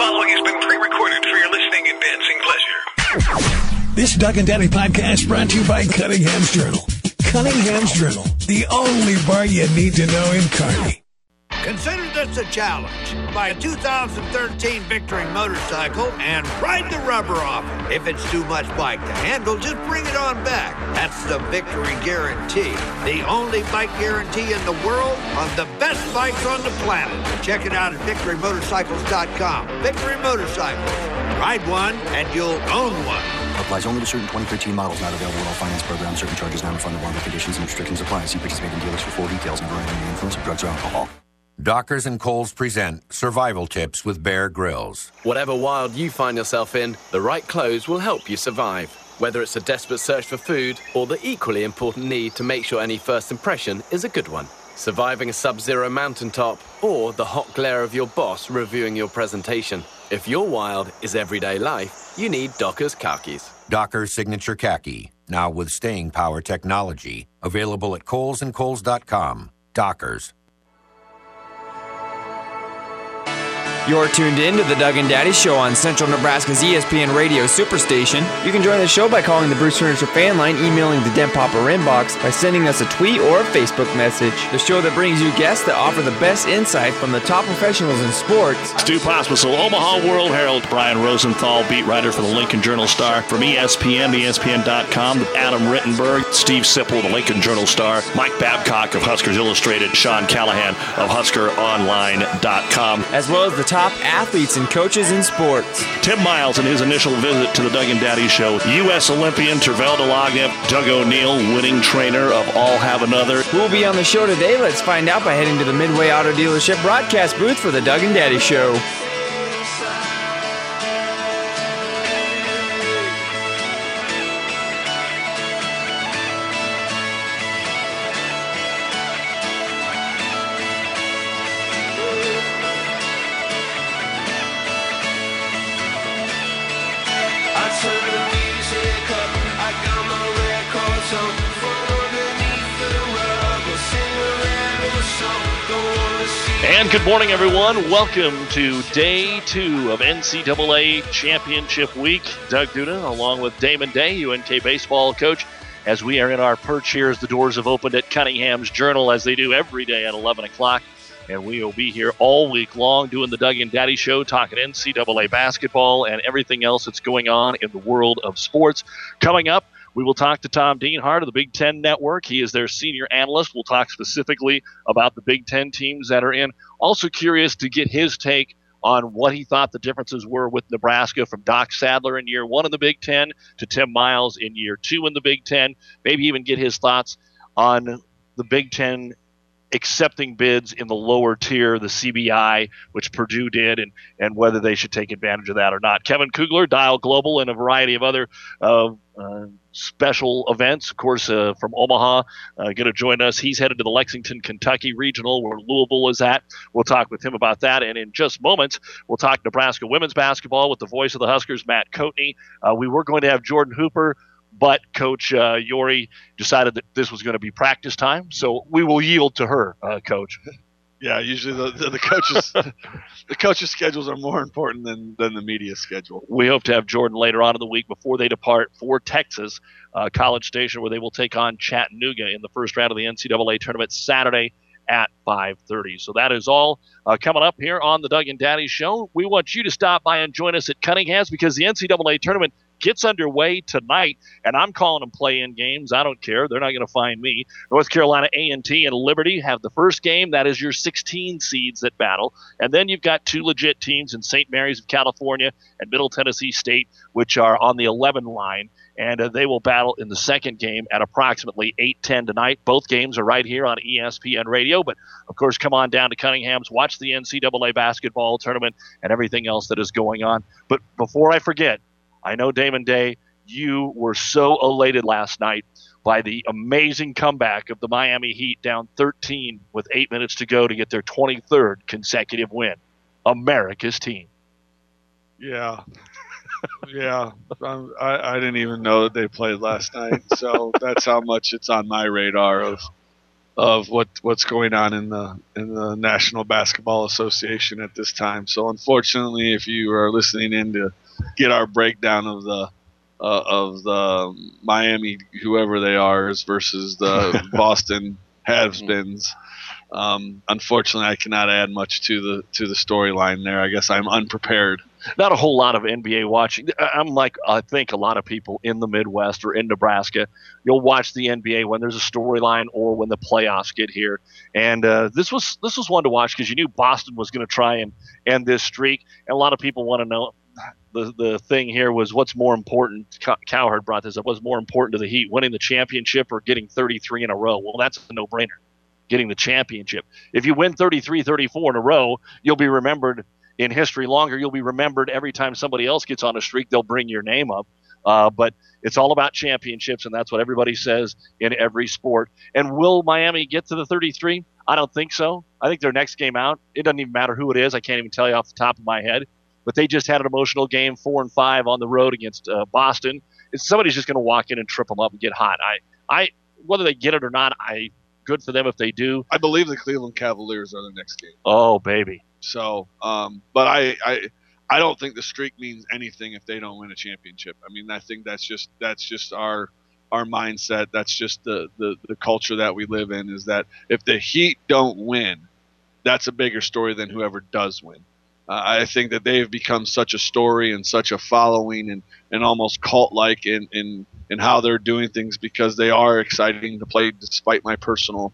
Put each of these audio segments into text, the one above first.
following has been pre-recorded for your listening and dancing pleasure. This Doug and Daddy podcast brought to you by Cunningham's Journal. Cunningham's Journal, the only bar you need to know in Kearney. Consider this a challenge. Buy a 2013 Victory motorcycle and ride the rubber off it. If it's too much bike to handle, just bring it on back. That's the Victory Guarantee. The only bike guarantee in the world on the best bikes on the planet. Check it out at VictoryMotorcycles.com. Victory Motorcycles. Ride one and you'll own one. Applies only to certain 2013 models, not available in all finance programs. Certain charges non-refundable under conditions and restrictions apply. See participating dealers for full details. Never under the influence of drugs or alcohol. Dockers and Coles present Survival Tips with Bear Grylls. Whatever wild you find yourself in, the right clothes will help you survive. Whether it's a desperate search for food or the equally important need to make sure any first impression is a good one. Surviving a sub-zero mountaintop or the hot glare of your boss reviewing your presentation. If your wild is everyday life, you need Dockers khakis. Dockers Signature Khaki, now with staying power technology. Available at colesandcoles.com. Dockers. You're tuned in to the Doug and Daddy Show on Central Nebraska's ESPN Radio Superstation. You can join the show by calling the Bruce Furniture fan line, emailing the Den Popper inbox, by sending us a tweet or a Facebook message. The show that brings you guests that offer the best insight from the top professionals in sports. Stu Pospisil, Omaha World Herald. Brian Rosenthal, beat writer for the Lincoln Journal-Star. From ESPN, ESPN.com, Adam Rittenberg, Steve Sipple, the Lincoln Journal-Star, Mike Babcock of Huskers Illustrated, Sean Callahan of HuskerOnline.com. As well as the top athletes and coaches in sports. Tim Miles in his initial visit to the Doug and Daddy Show. U.S. Olympian Tervel Dlagnev, Doug O'Neill, winning trainer of All Have Another. Who will be on the show today? Let's find out by heading to the Midway Auto Dealership broadcast booth for the Doug and Daddy Show. And good morning, everyone. Welcome to Day 2 of NCAA Championship Week. Doug Duda, along with Damon Day, UNK baseball coach, as we are in our perch here as the doors have opened at Cunningham's Journal, as they do every day at 11 o'clock. And we will be here all week long doing the Doug and Daddy Show, talking NCAA basketball and everything else that's going on in the world of sports. Coming up, we will talk to Tom Dienhart of the Big Ten Network. He is their senior analyst. We'll talk specifically about the Big Ten teams that are in. Also curious to get his take on what he thought the differences were with Nebraska, from Doc Sadler in year 1 in the Big Ten to Tim Miles in year 2 in the Big Ten. Maybe even get his thoughts on the Big Ten accepting bids in the lower tier, the CBI, which Purdue did, and whether they should take advantage of that or not. Kevin Kugler, Dial Global, and a variety of other special events, of course, from Omaha, going to join us. He's headed to the Lexington, Kentucky regional, where Louisville is at. We'll talk with him about that. And in just moments, we'll talk Nebraska women's basketball with the voice of the Huskers, Matt Coatney. We were going to have Jordan Hooper, but Coach Yori decided that this was going to be practice time, so we will yield to her, Coach. Yeah, usually the coaches the coaches' schedules are more important than the media schedule. We hope to have Jordan later on in the week before they depart for Texas, College Station, where they will take on Chattanooga in the first round of the NCAA tournament Saturday at 5:30. So that is all coming up here on the Doug and Daddy Show. We want you to stop by and join us at Cunningham's, because the NCAA tournament gets underway tonight, and I'm calling them play-in games. I don't care. They're not going to find me. North Carolina A&T and Liberty have the first game. That is your 16 seeds that battle. And then you've got two legit teams in St. Mary's of California and Middle Tennessee State, which are on the 11 line. And they will battle in the second game at approximately 8:10 tonight. Both games are right here on ESPN Radio. But, of course, come on down to Cunningham's, watch the NCAA basketball tournament and everything else that is going on. But before I forget, I know, Damon Day, you were so elated last night by the amazing comeback of the Miami Heat, down 13 with 8 minutes to go to get their 23rd consecutive win. America's team. Yeah. Yeah. I didn't even know that they played last night. So that's how much it's on my radar what's going on in the National Basketball Association at this time. So unfortunately, if you are listening in to get our breakdown of the Miami, whoever they are, versus the Boston has-beens, unfortunately, I cannot add much to the storyline there. I guess I'm unprepared. Not a whole lot of NBA watching. I'm like, I think a lot of people in the Midwest or in Nebraska, you'll watch the NBA when there's a storyline or when the playoffs get here. And this was one to watch because you knew Boston was going to try and end this streak. And a lot of people want to know the thing here was what's more important. Cowherd brought this up. What's more important to the Heat, winning the championship or getting 33 in a row? Well, that's a no-brainer, getting the championship. If you win 33, 34 in a row, you'll be remembered in history longer. You'll be remembered every time somebody else gets on a streak. They'll bring your name up. But it's all about championships, and that's what everybody says in every sport. And will Miami get to the 33? I don't think so. I think their next game out, it doesn't even matter who it is. I can't even tell you off the top of my head. But they just had an emotional game, 4-5 on the road against Boston. Somebody's just going to walk in and trip them up and get hot. I whether they get it or not, good for them if they do. I believe the Cleveland Cavaliers are the next game. Oh, baby. So, but I don't think the streak means anything if they don't win a championship. I mean, I think that's just our mindset. That's just the culture that we live in, is that if the Heat don't win, that's a bigger story than whoever does win. I think that they've become such a story and such a following and almost cult-like in how they're doing things, because they are exciting to play despite my personal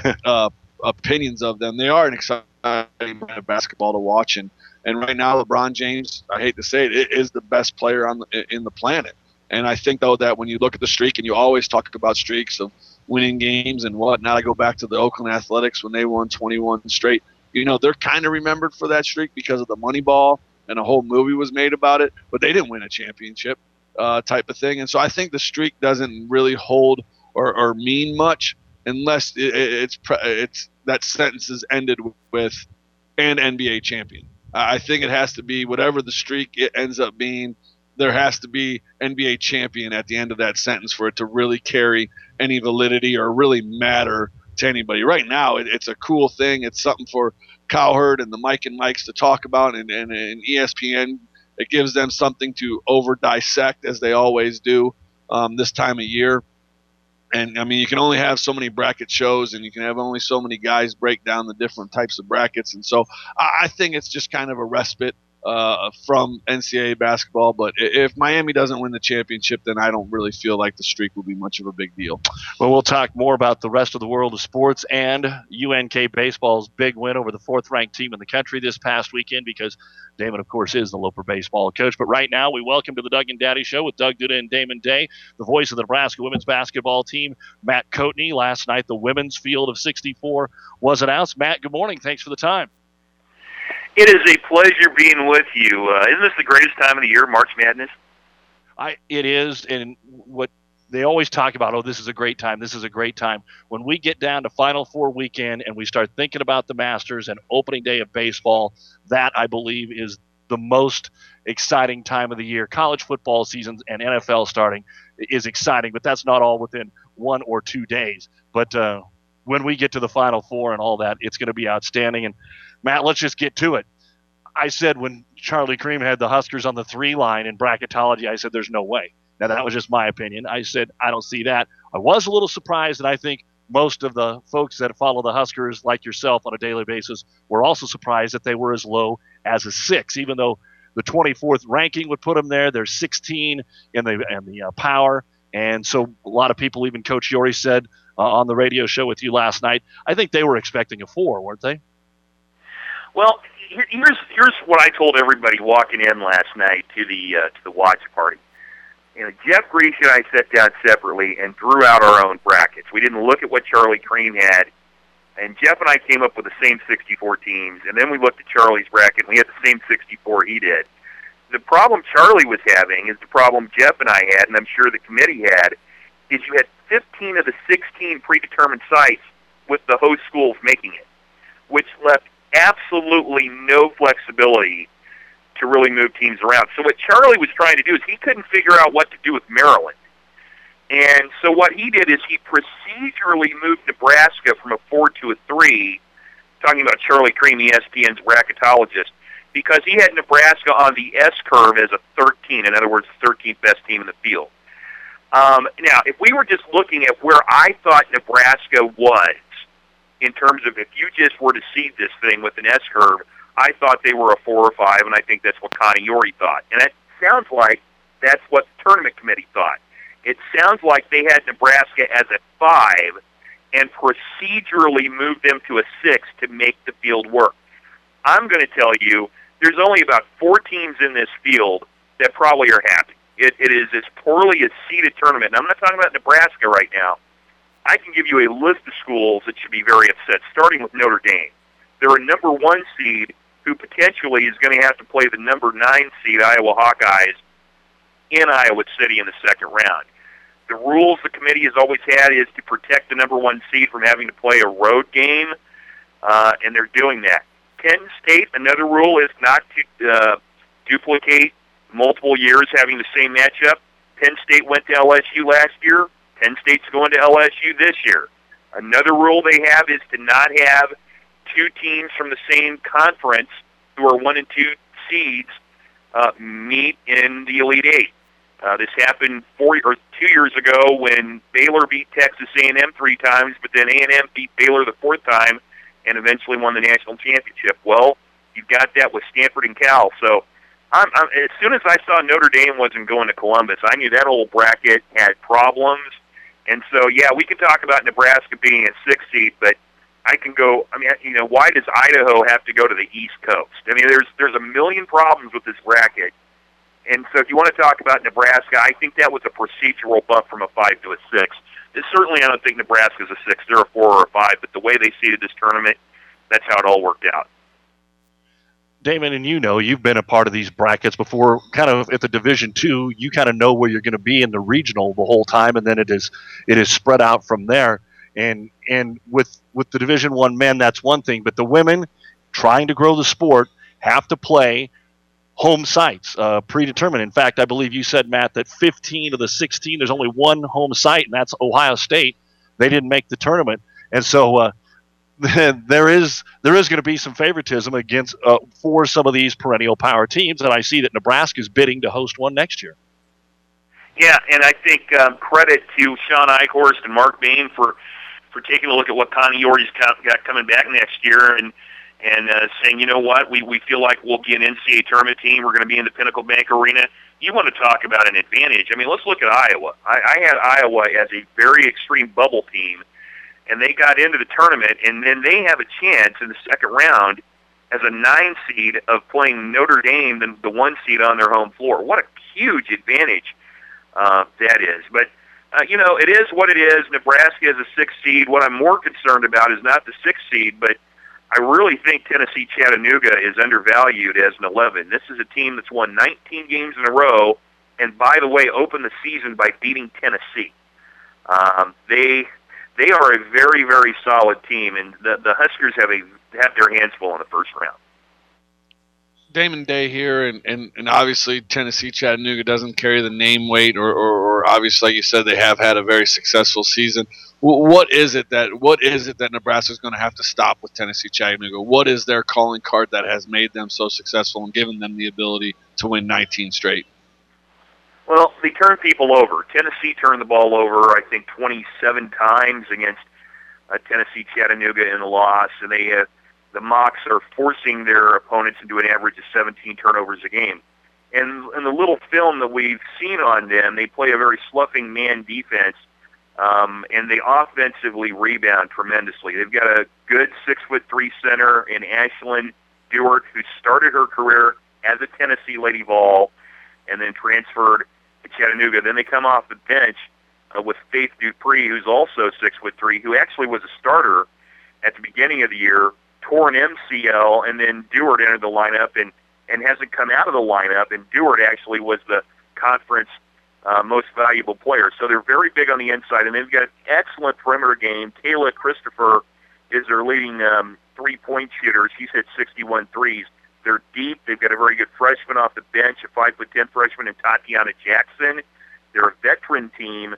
opinions of them. They are an exciting brand of basketball to watch. And right now, LeBron James, I hate to say it, is the best player in the planet. And I think, though, that when you look at the streak, and you always talk about streaks of winning games and whatnot, I go back to the Oakland Athletics when they won 21 straight. You know, they're kind of remembered for that streak because of the Moneyball, and a whole movie was made about it, but they didn't win a championship type of thing. And so I think the streak doesn't really hold or mean much unless it's that sentence is ended with an NBA champion. I think it has to be whatever the streak it ends up being. There has to be NBA champion at the end of that sentence for it to really carry any validity or really matter to anybody. Right now, it's a cool thing. It's something for Cowherd and the Mike and Mikes to talk about, and ESPN. It gives them something to over dissect, as they always do this time of year. And I mean, you can only have so many bracket shows, and you can have only so many guys break down the different types of brackets. And so I think it's just kind of a respite from NCAA basketball. But if Miami doesn't win the championship, then I don't really feel like the streak will be much of a big deal. Well, we'll talk more about the rest of the world of sports and UNK baseball's big win over the fourth-ranked team in the country this past weekend, because Damon, of course, is the Loper baseball coach. But right now, we welcome to the Doug and Daddy Show with Doug Duda and Damon Day, the voice of the Nebraska women's basketball team, Matt Coatney. Last night, the women's field of 64 was announced. Matt, good morning. Thanks for the time. It is a pleasure being with you. Isn't this the greatest time of the year, March Madness? It is, and what they always talk about, this is a great time, this is a great time. When we get down to Final Four weekend and we start thinking about the Masters and opening day of baseball, that, I believe, is the most exciting time of the year. College football season and NFL starting is exciting, but that's not all within 1 or 2 days. But when we get to the Final Four and all that, it's going to be outstanding. And Matt, let's just get to it. I said when Charlie Cream had the Huskers on the 3 line in bracketology, I said there's no way. Now, that was just my opinion. I said I don't see that. I was a little surprised, and I think most of the folks that follow the Huskers, like yourself, on a daily basis, were also surprised that they were as low as a 6, even though the 24th ranking would put them there. They're 16 in the power. And so a lot of people, even Coach Yori said on the radio show with you last night, I think they were expecting a 4, weren't they? Well, here's what I told everybody walking in last night to the watch party. You know, Jeff Grease and I sat down separately and drew out our own brackets. We didn't look at what Charlie Cream had, and Jeff and I came up with the same 64 teams, and then we looked at Charlie's bracket, and we had the same 64 he did. The problem Charlie was having is the problem Jeff and I had, and I'm sure the committee had, is you had 15 of the 16 predetermined sites with the host schools making it, which left absolutely no flexibility to really move teams around. So what Charlie was trying to do is he couldn't figure out what to do with Maryland. And so what he did is he procedurally moved Nebraska from a 4 to a 3, talking about Charlie Cream, ESPN's bracketologist, because he had Nebraska on the S curve as a 13, in other words, the 13th best team in the field. Now, if we were just looking at where I thought Nebraska was, in terms of if you just were to seed this thing with an S curve, I thought they were a 4 or 5, and I think that's what Connie Yori thought. And it sounds like that's what the tournament committee thought. It sounds like they had Nebraska as a 5 and procedurally moved them to a 6 to make the field work. I'm going to tell you, there's only about 4 teams in this field that probably are happy. It is as poorly as seeded tournament. And I'm not talking about Nebraska right now. I can give you a list of schools that should be very upset, starting with Notre Dame. They're a number 1 seed who potentially is going to have to play the number 9 seed Iowa Hawkeyes in Iowa City in the second round. The rules the committee has always had is to protect the number 1 seed from having to play a road game, and they're doing that. Penn State, another rule is not to duplicate multiple years having the same matchup. Penn State went to LSU last year. Penn State's going to LSU this year. Another rule they have is to not have 2 teams from the same conference who are 1 and 2 seeds meet in the Elite Eight. This happened 2 years ago when Baylor beat Texas A&M 3 times, but then A&M beat Baylor the 4th time and eventually won the national championship. Well, you've got that with Stanford and Cal. So as soon as I saw Notre Dame wasn't going to Columbus, I knew that whole bracket had problems. And so, yeah, we can talk about Nebraska being a 6 seed, but I can go, why does Idaho have to go to the East Coast? I mean, there's a million problems with this bracket. And so if you want to talk about Nebraska, I think that was a procedural bump from a 5 to a 6. Certainly I don't think Nebraska's a 6. They're a 4 or a 5, but the way they seeded this tournament, that's how it all worked out. Damon, and you've been a part of these brackets before, kind of at the Division II, you kind of know where you're going to be in the regional the whole time, and then it is spread out from there. And with the Division I men, that's one thing, but the women trying to grow the sport have to play home sites, predetermined. In fact, I believe you said, Matt, that 15 of the 16, there's only one home site, and that's Ohio State. They didn't make the tournament, and so there is going to be some favoritism against for some of these perennial power teams, and I see that Nebraska is bidding to host one next year. Yeah, and I think credit to Sean Eichhorst and Mark Bain for taking a look at what Connie Yori's got coming back next year and saying, you know what, we feel like we'll be an NCAA tournament team. We're going to be in the Pinnacle Bank Arena. You want to talk about an advantage. I mean, let's look at Iowa. I had Iowa as a very extreme bubble team, and they got into the tournament, and then they have a chance in the second round as a 9 seed of playing Notre Dame, the 1 seed on their home floor. What a huge advantage that is. But, it is what it is. Nebraska is a 6 seed. What I'm more concerned about is not the 6 seed, but I really think Tennessee Chattanooga is undervalued as an 11. This is a team that's won 19 games in a row, and by the way, opened the season by beating Tennessee. They are a very, very solid team, and the Huskers have their hands full in the first round. Damon Day here, and obviously Tennessee Chattanooga doesn't carry the name weight, or obviously, like you said, they have had a very successful season. What is it that Nebraska's going to have to stop with Tennessee Chattanooga? What is their calling card that has made them so successful and given them the ability to win 19 straight? Well, they turn people over. Tennessee turned the ball over, I think, 27 times against Tennessee Chattanooga in a loss, and the Mocs are forcing their opponents into an average of 17 turnovers a game. And in the little film that we've seen on them, they play a very sloughing man defense, and they offensively rebound tremendously. They've got a good 6'3" center in Ashlyn Dewart, who started her career as a Tennessee Lady Vol and then transferred to Chattanooga. Then they come off the bench with Faith Dupree, who's also 6'3", who actually was a starter at the beginning of the year, tore an MCL, and then Dewart entered the lineup and hasn't come out of the lineup, and Dewart actually was the conference most valuable player. So they're very big on the inside, and they've got an excellent perimeter game. Kayla Christopher is their leading three-point shooter. She's hit 61 threes. They're deep. They've got a very good freshman off the bench, a 5'10" freshman, and Tatiana Jackson. They're a veteran team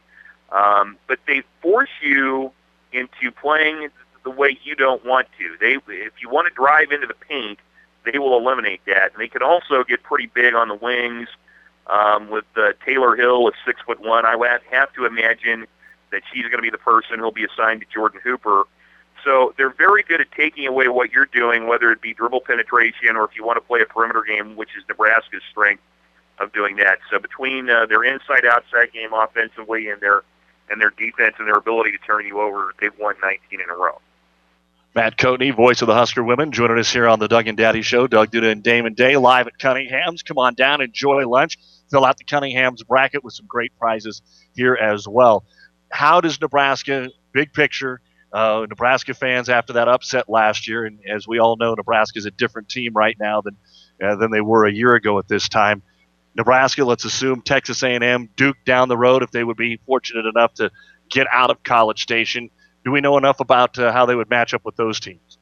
But they force you into playing the way you don't want to. If you want to drive into the paint, they will eliminate that. And they can also get pretty big on the wings. With Taylor Hill is 6'1". I have to imagine that she's going to be the person who'll be assigned to Jordan Hooper. So they're very good at taking away what you're doing, whether it be dribble penetration or if you want to play a perimeter game, which is Nebraska's strength of doing that. So between their inside-outside game offensively and their defense and their ability to turn you over, they've won 19 in a row. Matt Coatney, voice of the Husker women, joining us here on the Doug and Daddy Show. Doug Duda and Damon Day live at Cunningham's. Come on down, enjoy lunch, fill out the Cunningham's bracket with some great prizes here as well. How does Nebraska, big picture, Nebraska fans after that upset last year, and as we all know, Nebraska's a different team right now than they were a year ago at this time. Nebraska, let's assume Texas A&M, Duke down the road if they would be fortunate enough to get out of College Station. Do we know enough about how they would match up with those teams?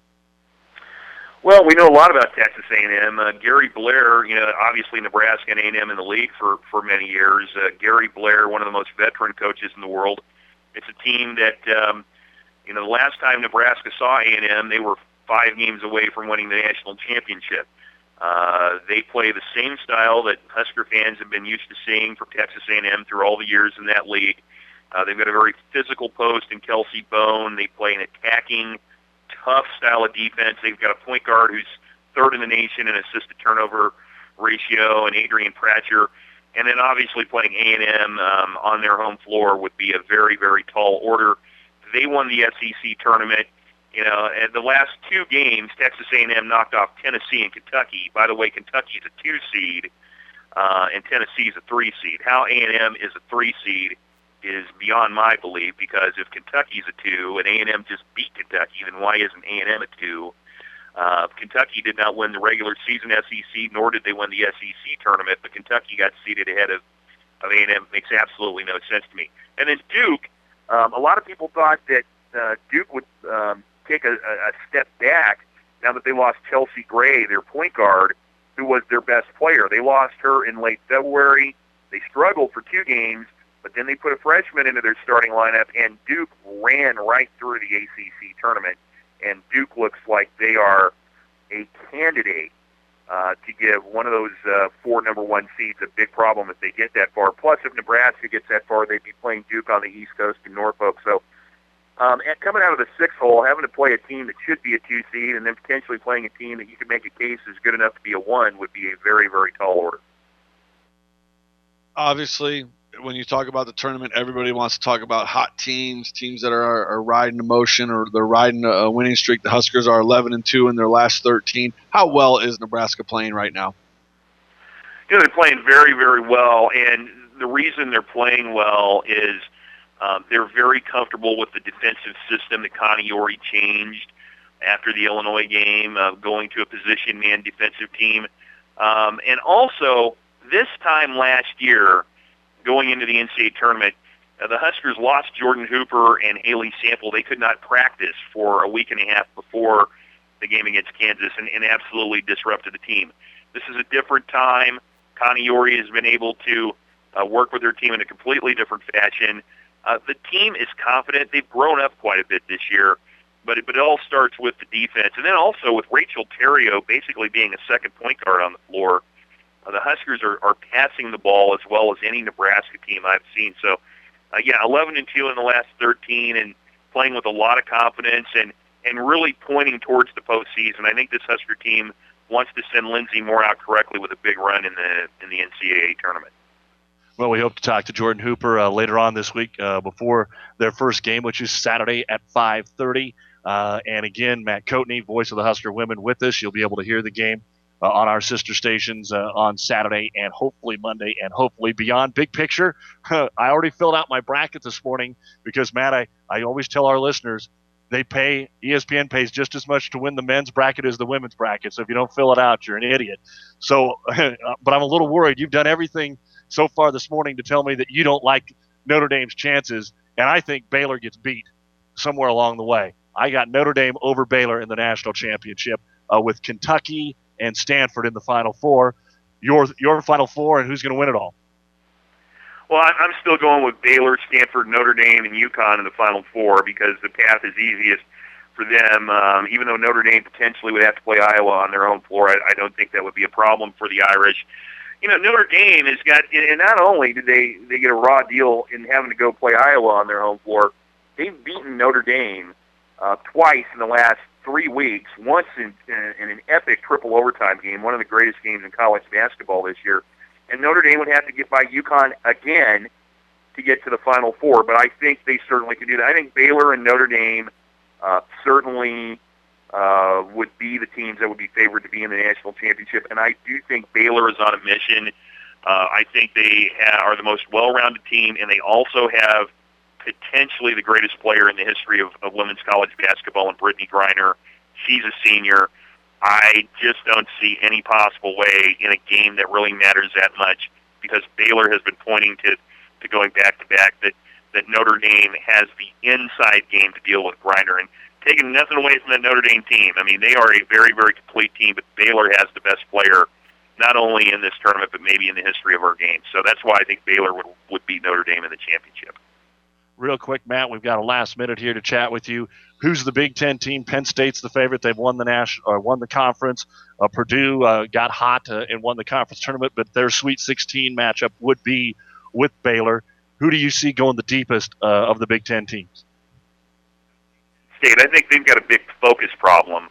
Well, we know a lot about Texas A&M. Gary Blair, obviously Nebraska and A&M in the league for many years. Gary Blair, one of the most veteran coaches in the world. It's a team that, the last time Nebraska saw A&M, they were 5 games away from winning the national championship. They play the same style that Husker fans have been used to seeing from Texas A&M through all the years in that league. They've got a very physical post in Kelsey Bone. They play an attacking, tough style of defense. They've got a point guard who's 3rd in the nation in assist to turnover ratio, and Adrian Pratcher. And then obviously playing A&M on their home floor would be a very, very tall order. They won the SEC tournament. And the last 2 games, Texas A&M knocked off Tennessee and Kentucky. By the way, Kentucky is a 2 seed, and Tennessee is a 3 seed. How A&M is a 3 seed is beyond my belief, because if Kentucky's a 2 and A&M just beat Kentucky, then why isn't A&M a 2? Kentucky did not win the regular season SEC, nor did they win the SEC tournament, but Kentucky got seeded ahead of A&M. Makes absolutely no sense to me. And then Duke, a lot of people thought that Duke would take a step back now that they lost Chelsea Gray, their point guard, who was their best player. They lost her in late February. They struggled for 2 games, but then they put a freshman into their starting lineup, and Duke ran right through the ACC tournament. And Duke looks like they are a candidate to give one of those 4 number 1 seeds a big problem if they get that far. Plus, if Nebraska gets that far, they'd be playing Duke on the East Coast in Norfolk. So and coming out of the 6th hole, having to play a team that should be a 2 seed and then potentially playing a team that you could make a case is good enough to be a 1 would be a very, very tall order. Obviously, when you talk about the tournament, everybody wants to talk about hot teams that are riding emotion or they're riding a winning streak. The Huskers are 11-2 in their last 13. How well is Nebraska playing right now? They're playing very, very well, and the reason they're playing well is they're very comfortable with the defensive system that Connie Ori changed after the Illinois game, going to a position man defensive team. And also, this time last year, going into the NCAA tournament, the Huskers lost Jordan Hooper and Haley Sample. They could not practice for a week and a half before the game against Kansas and absolutely disrupted the team. This is a different time. Connie Ori has been able to work with her team in a completely different fashion. The team is confident. They've grown up quite a bit this year, but it all starts with the defense. And then also with Rachel Theriot basically being a second point guard on the floor, the Huskers are passing the ball as well as any Nebraska team I've seen. So, 11-2 in the last 13 and playing with a lot of confidence and really pointing towards the postseason. I think this Husker team wants to send Lindsey Moore out correctly with a big run in the NCAA tournament. Well, we hope to talk to Jordan Hooper later on this week before their first game, which is Saturday at 5:30. And again, Matt Coatney, voice of the Husker women, with us. You'll be able to hear the game on our sister stations on Saturday and hopefully Monday and hopefully beyond. Big picture, I already filled out my bracket this morning because, Matt, I always tell our listeners ESPN pays just as much to win the men's bracket as the women's bracket. So if you don't fill it out, you're an idiot. So, but I'm a little worried. You've done everything so far this morning to tell me that you don't like Notre Dame's chances, and I think Baylor gets beat somewhere along the way. I got Notre Dame over Baylor in the national championship with Kentucky and Stanford in the Final Four. Your Final Four, and who's going to win it all? Well, I'm still going with Baylor, Stanford, Notre Dame, and UConn in the Final Four because the path is easiest for them. Even though Notre Dame potentially would have to play Iowa on their own floor, I don't think that would be a problem for the Irish. Notre Dame has got, and not only did they get a raw deal in having to go play Iowa on their home floor, they've beaten Notre Dame twice in the last 3 weeks, once in an epic triple overtime game, one of the greatest games in college basketball this year. And Notre Dame would have to get by UConn again to get to the Final Four, but I think they certainly could do that. I think Baylor and Notre Dame certainly would be the teams that would be favored to be in the national championship, and I do think Baylor is on a mission. I think they are the most well-rounded team, and they also have potentially the greatest player in the history of women's college basketball in Brittany Griner. She's a senior. I just don't see any possible way in a game that really matters that much, because Baylor has been pointing to going back-to-back, that Notre Dame has the inside game to deal with Griner. And taking nothing away from the Notre Dame team, I mean, they are a very, very complete team, but Baylor has the best player, not only in this tournament, but maybe in the history of our game. So that's why I think Baylor would beat Notre Dame in the championship. Real quick, Matt, we've got a last minute here to chat with you. Who's the Big Ten team? Penn State's the favorite. They've won the conference. Purdue got hot and won the conference tournament, but their Sweet 16 matchup would be with Baylor. Who do you see going the deepest of the Big Ten teams? State. I think they've got a big focus problem.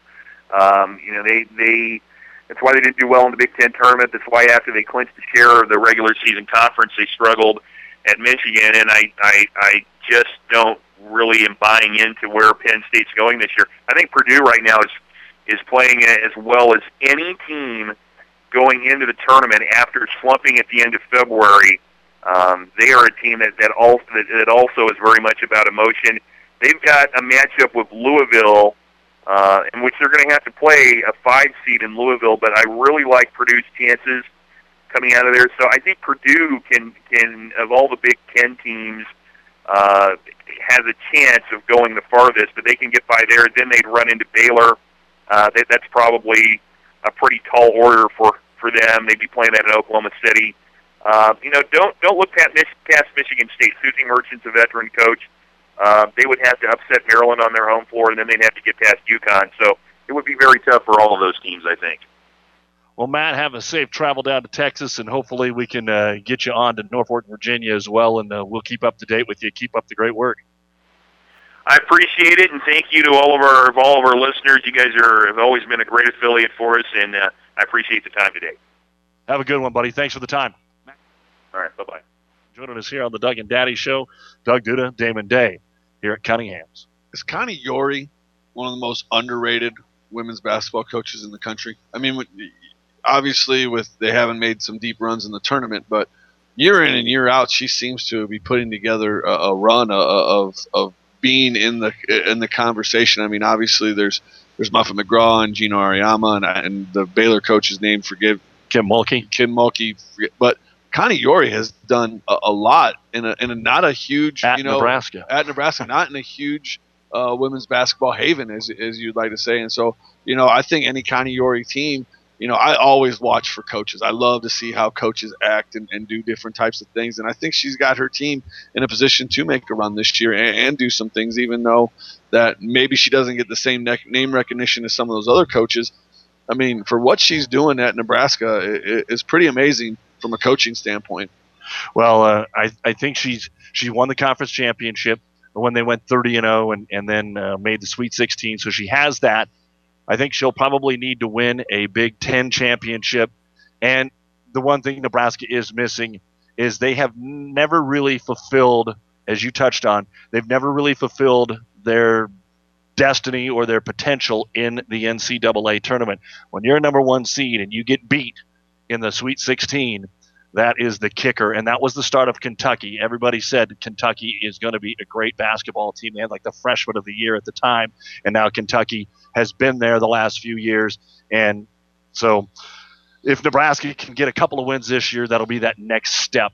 That's why they didn't do well in the Big Ten tournament. That's why after they clinched the share of the regular season conference, they struggled at Michigan, and I just don't really am buying into where Penn State's going this year. I think Purdue right now is playing as well as any team going into the tournament after slumping at the end of February. They are a team that also is very much about emotion. They've got a matchup with Louisville, in which they're going to have to play a 5 seed in Louisville, but I really like Purdue's chances coming out of there. So I think Purdue can of all the Big Ten teams, has a chance of going the farthest, but they can get by there. Then they'd run into Baylor. That's probably a pretty tall order for them. They'd be playing that in Oklahoma City. Don't look past Michigan State. Susie Merchant's a veteran coach. They would have to upset Maryland on their home floor, and then they'd have to get past UConn. So it would be very tough for all of those teams, I think. Well, Matt, have a safe travel down to Texas, and hopefully we can get you on to Norfolk, Virginia as well, and we'll keep up to date with you. Keep up the great work. I appreciate it, and thank you to all of our listeners. You guys have always been a great affiliate for us, and I appreciate the time today. Have a good one, buddy. Thanks for the time. All right, bye-bye. Joining us here on the Doug and Daddy Show, Doug Duda, Damon Day, here at Cunningham's. Is Connie Yori one of the most underrated women's basketball coaches in the country? I mean, obviously, they haven't made some deep runs in the tournament, but year in and year out, she seems to be putting together a run of being in the conversation. I mean, obviously, there's Muffet McGraw and Gino Auriemma, and the Baylor coach's name, Kim Mulkey, but Connie Yori has done a lot in a not a huge Nebraska, not in a huge women's basketball haven as you'd like to say. And so I think any Connie Yori team, I always watch for coaches. I love to see how coaches act and do different types of things. And I think she's got her team in a position to make a run this year and do some things, even though that maybe she doesn't get the same name recognition as some of those other coaches. I mean, for what she's doing at Nebraska is pretty amazing from a coaching standpoint. Well, I think she won the conference championship when they went 30-0 and then made the Sweet 16. So she has that. I think she'll probably need to win a Big Ten championship. And the one thing Nebraska is missing is they have never really fulfilled, as you touched on, they've never really fulfilled their destiny or their potential in the NCAA tournament. When you're a number 1 seed and you get beat in the Sweet 16, that is the kicker. And that was the start of Kentucky. Everybody said Kentucky is going to be a great basketball team. They had like the freshman of the year at the time, and now Kentucky has been there the last few years. And so if Nebraska can get a couple of wins this year, that'll be that next step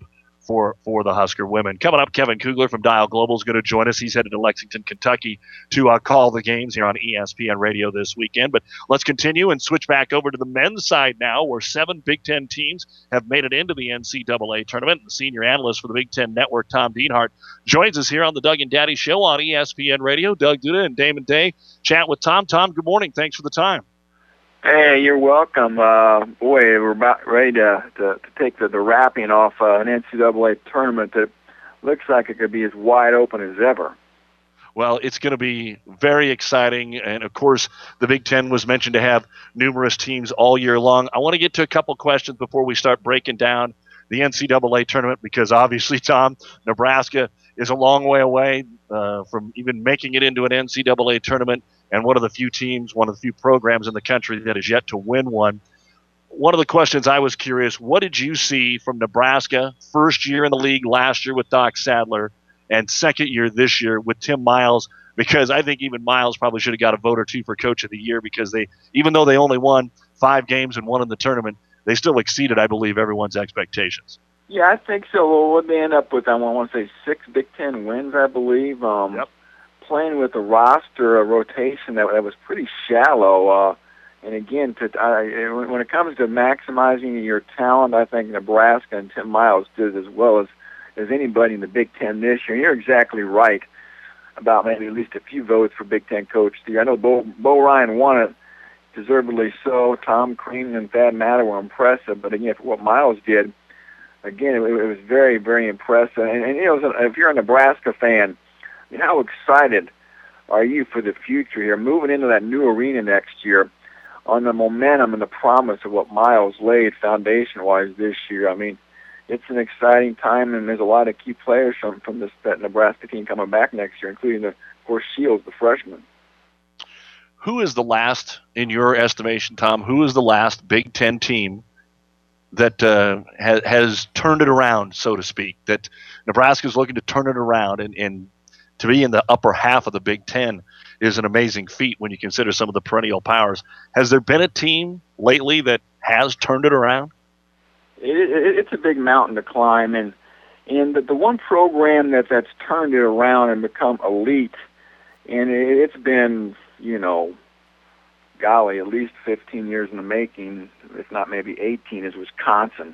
for the Husker women. Coming up, Kevin Kugler from Dial Global is going to join us. He's headed to Lexington, Kentucky to call the games here on ESPN Radio this weekend. But let's continue and switch back over to the men's side now, where 7 Big Ten teams have made it into the NCAA tournament. The senior analyst for the Big Ten Network, Tom Dienhart, joins us here on the Doug and Daddy Show on ESPN Radio. Doug Duda and Damon Day chat with Tom. Tom, good morning. Thanks for the time. Hey, you're welcome. Boy, we're about ready to take the wrapping off an NCAA tournament that looks like it could be as wide open as ever. Well, it's going to be very exciting. And, of course, the Big Ten was mentioned to have numerous teams all year long. I want to get to a couple questions before we start breaking down the NCAA tournament because, obviously, Tom, Nebraska is a long way away from even making it into an NCAA tournament. And one of the few teams, one of the few programs in the country that is yet to win one. One of the questions I was curious, what did you see from Nebraska, first year in the league last year with Doc Sadler, and second year this year with Tim Miles? Because I think even Miles probably should have got a vote or two for Coach of the Year because even though they only won 5 games and won in the tournament, they still exceeded, I believe, everyone's expectations. Yeah, I think so. Well, what they end up with, I want to say 6 Big Ten wins, I believe. Yep. Playing with a roster, a rotation that was pretty shallow. And again, when it comes to maximizing your talent, I think Nebraska and Tim Miles did as well as anybody in the Big Ten this year. And you're exactly right about maybe at least a few votes for Big Ten Coach of the Year. I know Bo Ryan won it, deservedly so. Tom Crean and Thad Matter were impressive. But again, for what Miles did, again, it was very, very impressive. And you know, if you're a Nebraska fan, how excited are you for the future here, moving into that new arena next year on the momentum and the promise of what Miles laid foundation-wise this year? I mean, it's an exciting time, and there's a lot of key players from that Nebraska team coming back next year, including, of course, Shields, the freshman. Who is the last, in your estimation, Tom, who is the last Big Ten team that has turned it around, so to speak, that Nebraska is looking to turn it around and to be in the upper half of the Big Ten is an amazing feat when you consider some of the perennial powers. Has there been a team lately that has turned it around? It's a big mountain to climb, and the one program that's turned it around and become elite, and it's been, golly, at least 15 years in the making, if not maybe 18, is Wisconsin.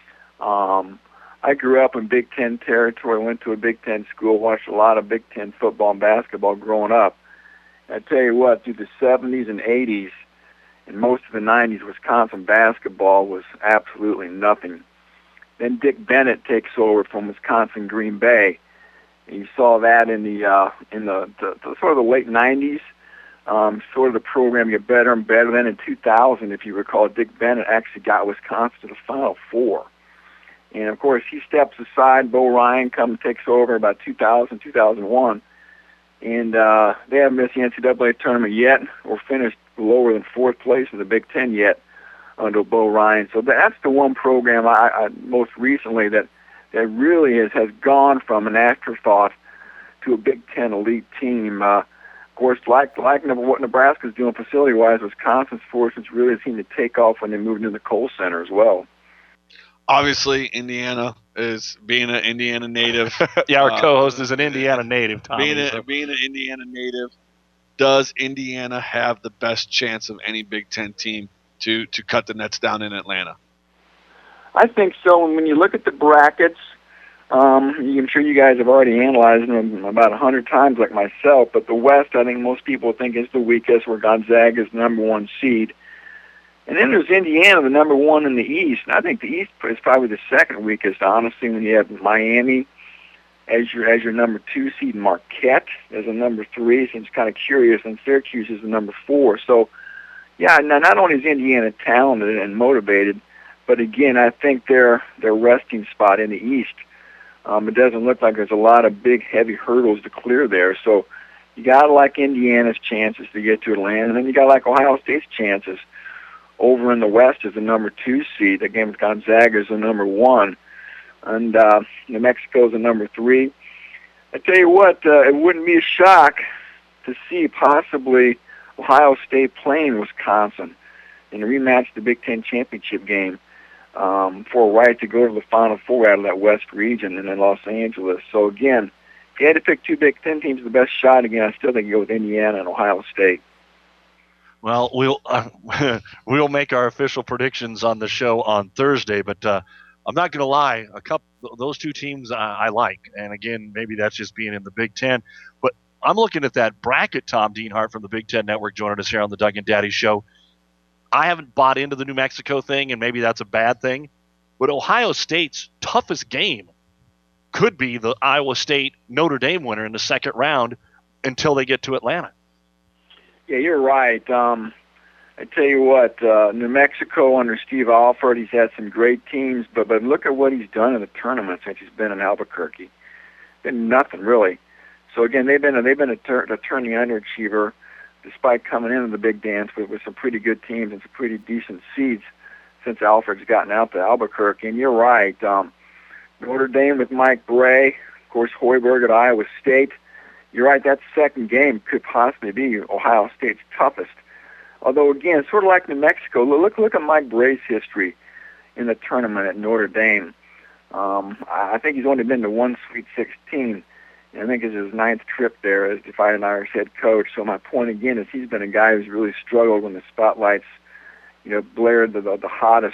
I grew up in Big Ten territory, went to a Big Ten school, watched a lot of Big Ten football and basketball growing up. I tell you what, through the 70s and 80s and most of the 90s, Wisconsin basketball was absolutely nothing. Then Dick Bennett takes over from Wisconsin Green Bay. And you saw that in the sort of the late 90s. Sort of the program get better and better. Then in 2000, if you recall, Dick Bennett actually got Wisconsin to the Final Four. And, of course, he steps aside. Bo Ryan takes over about 2000, 2001. And they haven't missed the NCAA tournament yet or finished lower than 4th place in the Big Ten yet under Bo Ryan. So that's the one program I most recently that really has gone from an afterthought to a Big Ten elite team. Of course, like what Nebraska's doing facility-wise, Wisconsin's forces really seem to take off when they moved into the Kohl Center as well. Obviously, Indiana is being an Indiana native. Yeah, our co-host is an Indiana native, Tom. Being an Indiana native, does Indiana have the best chance of any Big Ten team to cut the nets down in Atlanta? I think so. And when you look at the brackets, I'm sure you guys have already analyzed them about 100 times like myself, but the West, I think most people think is the weakest, where Gonzaga is the number 1 seed. And then there's Indiana, the number 1 in the East. And I think the East is probably the second weakest, honestly, when you have Miami as your number 2 seed, Marquette as a number 3. Seems kind of curious, and Syracuse is the number 4. So, yeah, not only is Indiana talented and motivated, but again, I think their resting spot in the East, it doesn't look like there's a lot of big, heavy hurdles to clear there. So you got to like Indiana's chances to get to Atlanta, and then you got to like Ohio State's chances. Over in the West is the number 2 seed. Again, Gonzaga is the number 1. And New Mexico is the number 3. I tell you what, it wouldn't be a shock to see possibly Ohio State playing Wisconsin in a rematch of the Big Ten championship game. for a right to go to the Final Four out of that West region and in Los Angeles. So again, if you had to pick two Big Ten teams, the best shot, again, I still think you go with Indiana and Ohio State. Well, we'll make our official predictions on the show on Thursday, but I'm not going to lie. Those two teams I like, and again, maybe that's just being in the Big Ten. But I'm looking at that bracket. Tom Dienhart from the Big Ten Network joining us here on the Doug and Daddy Show. I haven't bought into the New Mexico thing, and maybe that's a bad thing. But Ohio State's toughest game could be the Iowa State Notre Dame winner in the second round until they get to Atlanta. Yeah, you're right. I tell you what, New Mexico under Steve Alford, he's had some great teams, but look at what he's done in the tournament since he's been in Albuquerque. Been nothing really. So again, they've been a turning underachiever, despite coming into the big dance with some pretty good teams and some pretty decent seeds since Alfred's gotten out to Albuquerque. And you're right, Notre Dame with Mike Bray, of course Hoiberg at Iowa State. You're right, that second game could possibly be Ohio State's toughest. Although, again, sort of like New Mexico, look at Mike Bray's history in the tournament at Notre Dame. I think he's only been to one Sweet 16. And I think it's his 9th trip there as the Fighting Irish head coach. So my point, again, is he's been a guy who's really struggled when the spotlights, blared the hottest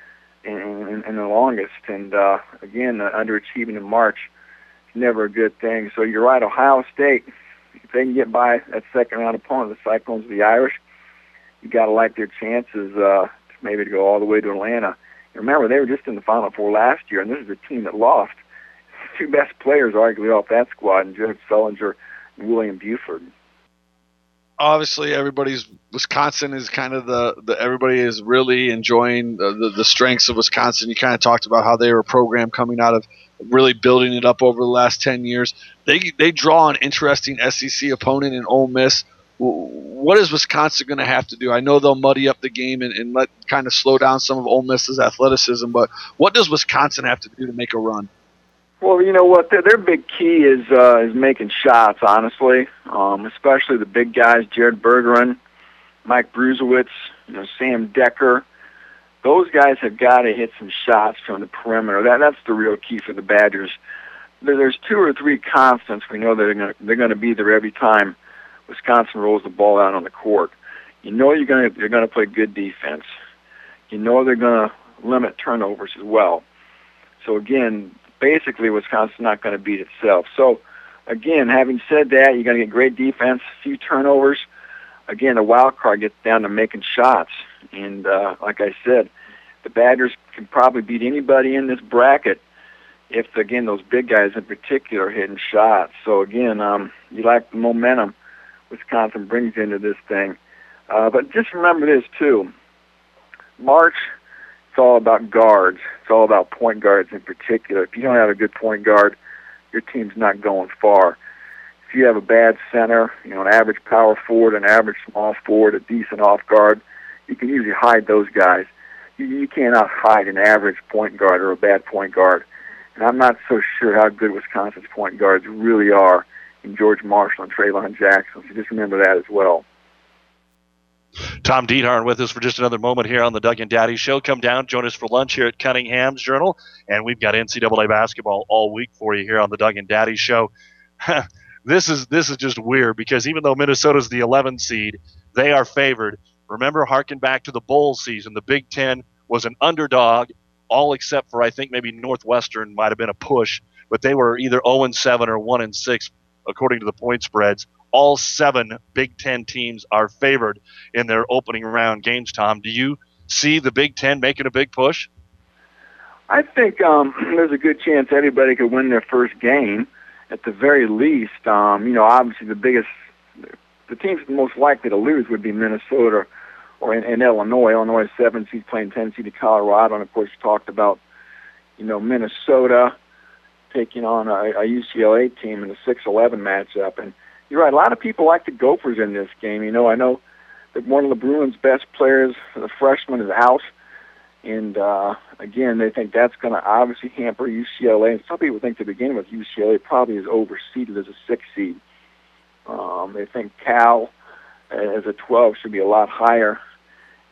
and the longest. And, again, underachieving in March is never a good thing. So you're right, Ohio State, if they can get by that second-round opponent, the Cyclones of the Irish, you got to like their chances maybe to go all the way to Atlanta. And remember, they were just in the Final Four last year, and this is a team that lost two best players, arguably, off that squad, and Jared Sullinger and William Buford. Obviously, Wisconsin is kind of the everybody is really enjoying the strengths of Wisconsin. You kind of talked about how they were a program coming out of really building it up over the last 10 years. They draw an interesting SEC opponent in Ole Miss. What is Wisconsin going to have to do? I know they'll muddy up the game and let kind of slow down some of Ole Miss's athleticism, but what does Wisconsin have to do to make a run? Well, you know what? Their big key is making shots, honestly, especially the big guys, Jared Bergeron, Mike Brusewitz, Sam Decker. Those guys have got to hit some shots from the perimeter. That's the real key for the Badgers. There's two or three constants we know they're going to be there every time Wisconsin rolls the ball out on the court. You're going to play good defense. They're going to limit turnovers as well. So again, basically Wisconsin's not going to beat itself. So again, having said that, you're going to get great defense, a few turnovers. Again, the wild card gets down to making shots. And like I said, the Badgers can probably beat anybody in this bracket if, again, those big guys in particular are hitting shots. So again, you like the momentum Wisconsin brings into this thing. But just remember this, too. March, it's all about guards. It's all about point guards in particular. If you don't have a good point guard, your team's not going far. If you have a bad center, an average power forward, an average small forward, a decent off guard, you can usually hide those guys. You cannot hide an average point guard or a bad point guard. And I'm not so sure how good Wisconsin's point guards really are in George Marshall and Traylon Jackson. So just remember that as well. Tom Dienhart with us for just another moment here on the Doug and Daddy Show. Come down, join us for lunch here at Cunningham's Journal, and we've got NCAA basketball all week for you here on the Doug and Daddy Show. This is just weird because even though Minnesota's the 11th seed, they are favored. Remember, harken back to the bowl season. The Big Ten was an underdog, all except for I think maybe Northwestern might have been a push, but they were either 0-7 or 1-6 according to the point spreads. All 7 Big Ten teams are favored in their opening round games, Tom. Do you see the Big Ten making a big push? I think there's a good chance everybody could win their first game at the very least. Obviously the teams most likely to lose would be Minnesota or in Illinois. Illinois 7 seed playing 10 seed to Colorado. And, of course, you talked about, Minnesota taking on a UCLA team in a 6-11 matchup. And you're right, a lot of people like the Gophers in this game. I know that one of the Bruins' best players, the freshman, is out. And, again, they think that's going to obviously hamper UCLA. And some people think to begin with UCLA probably is overseeded as a 6 seed. They think Cal, as a 12, should be a lot higher.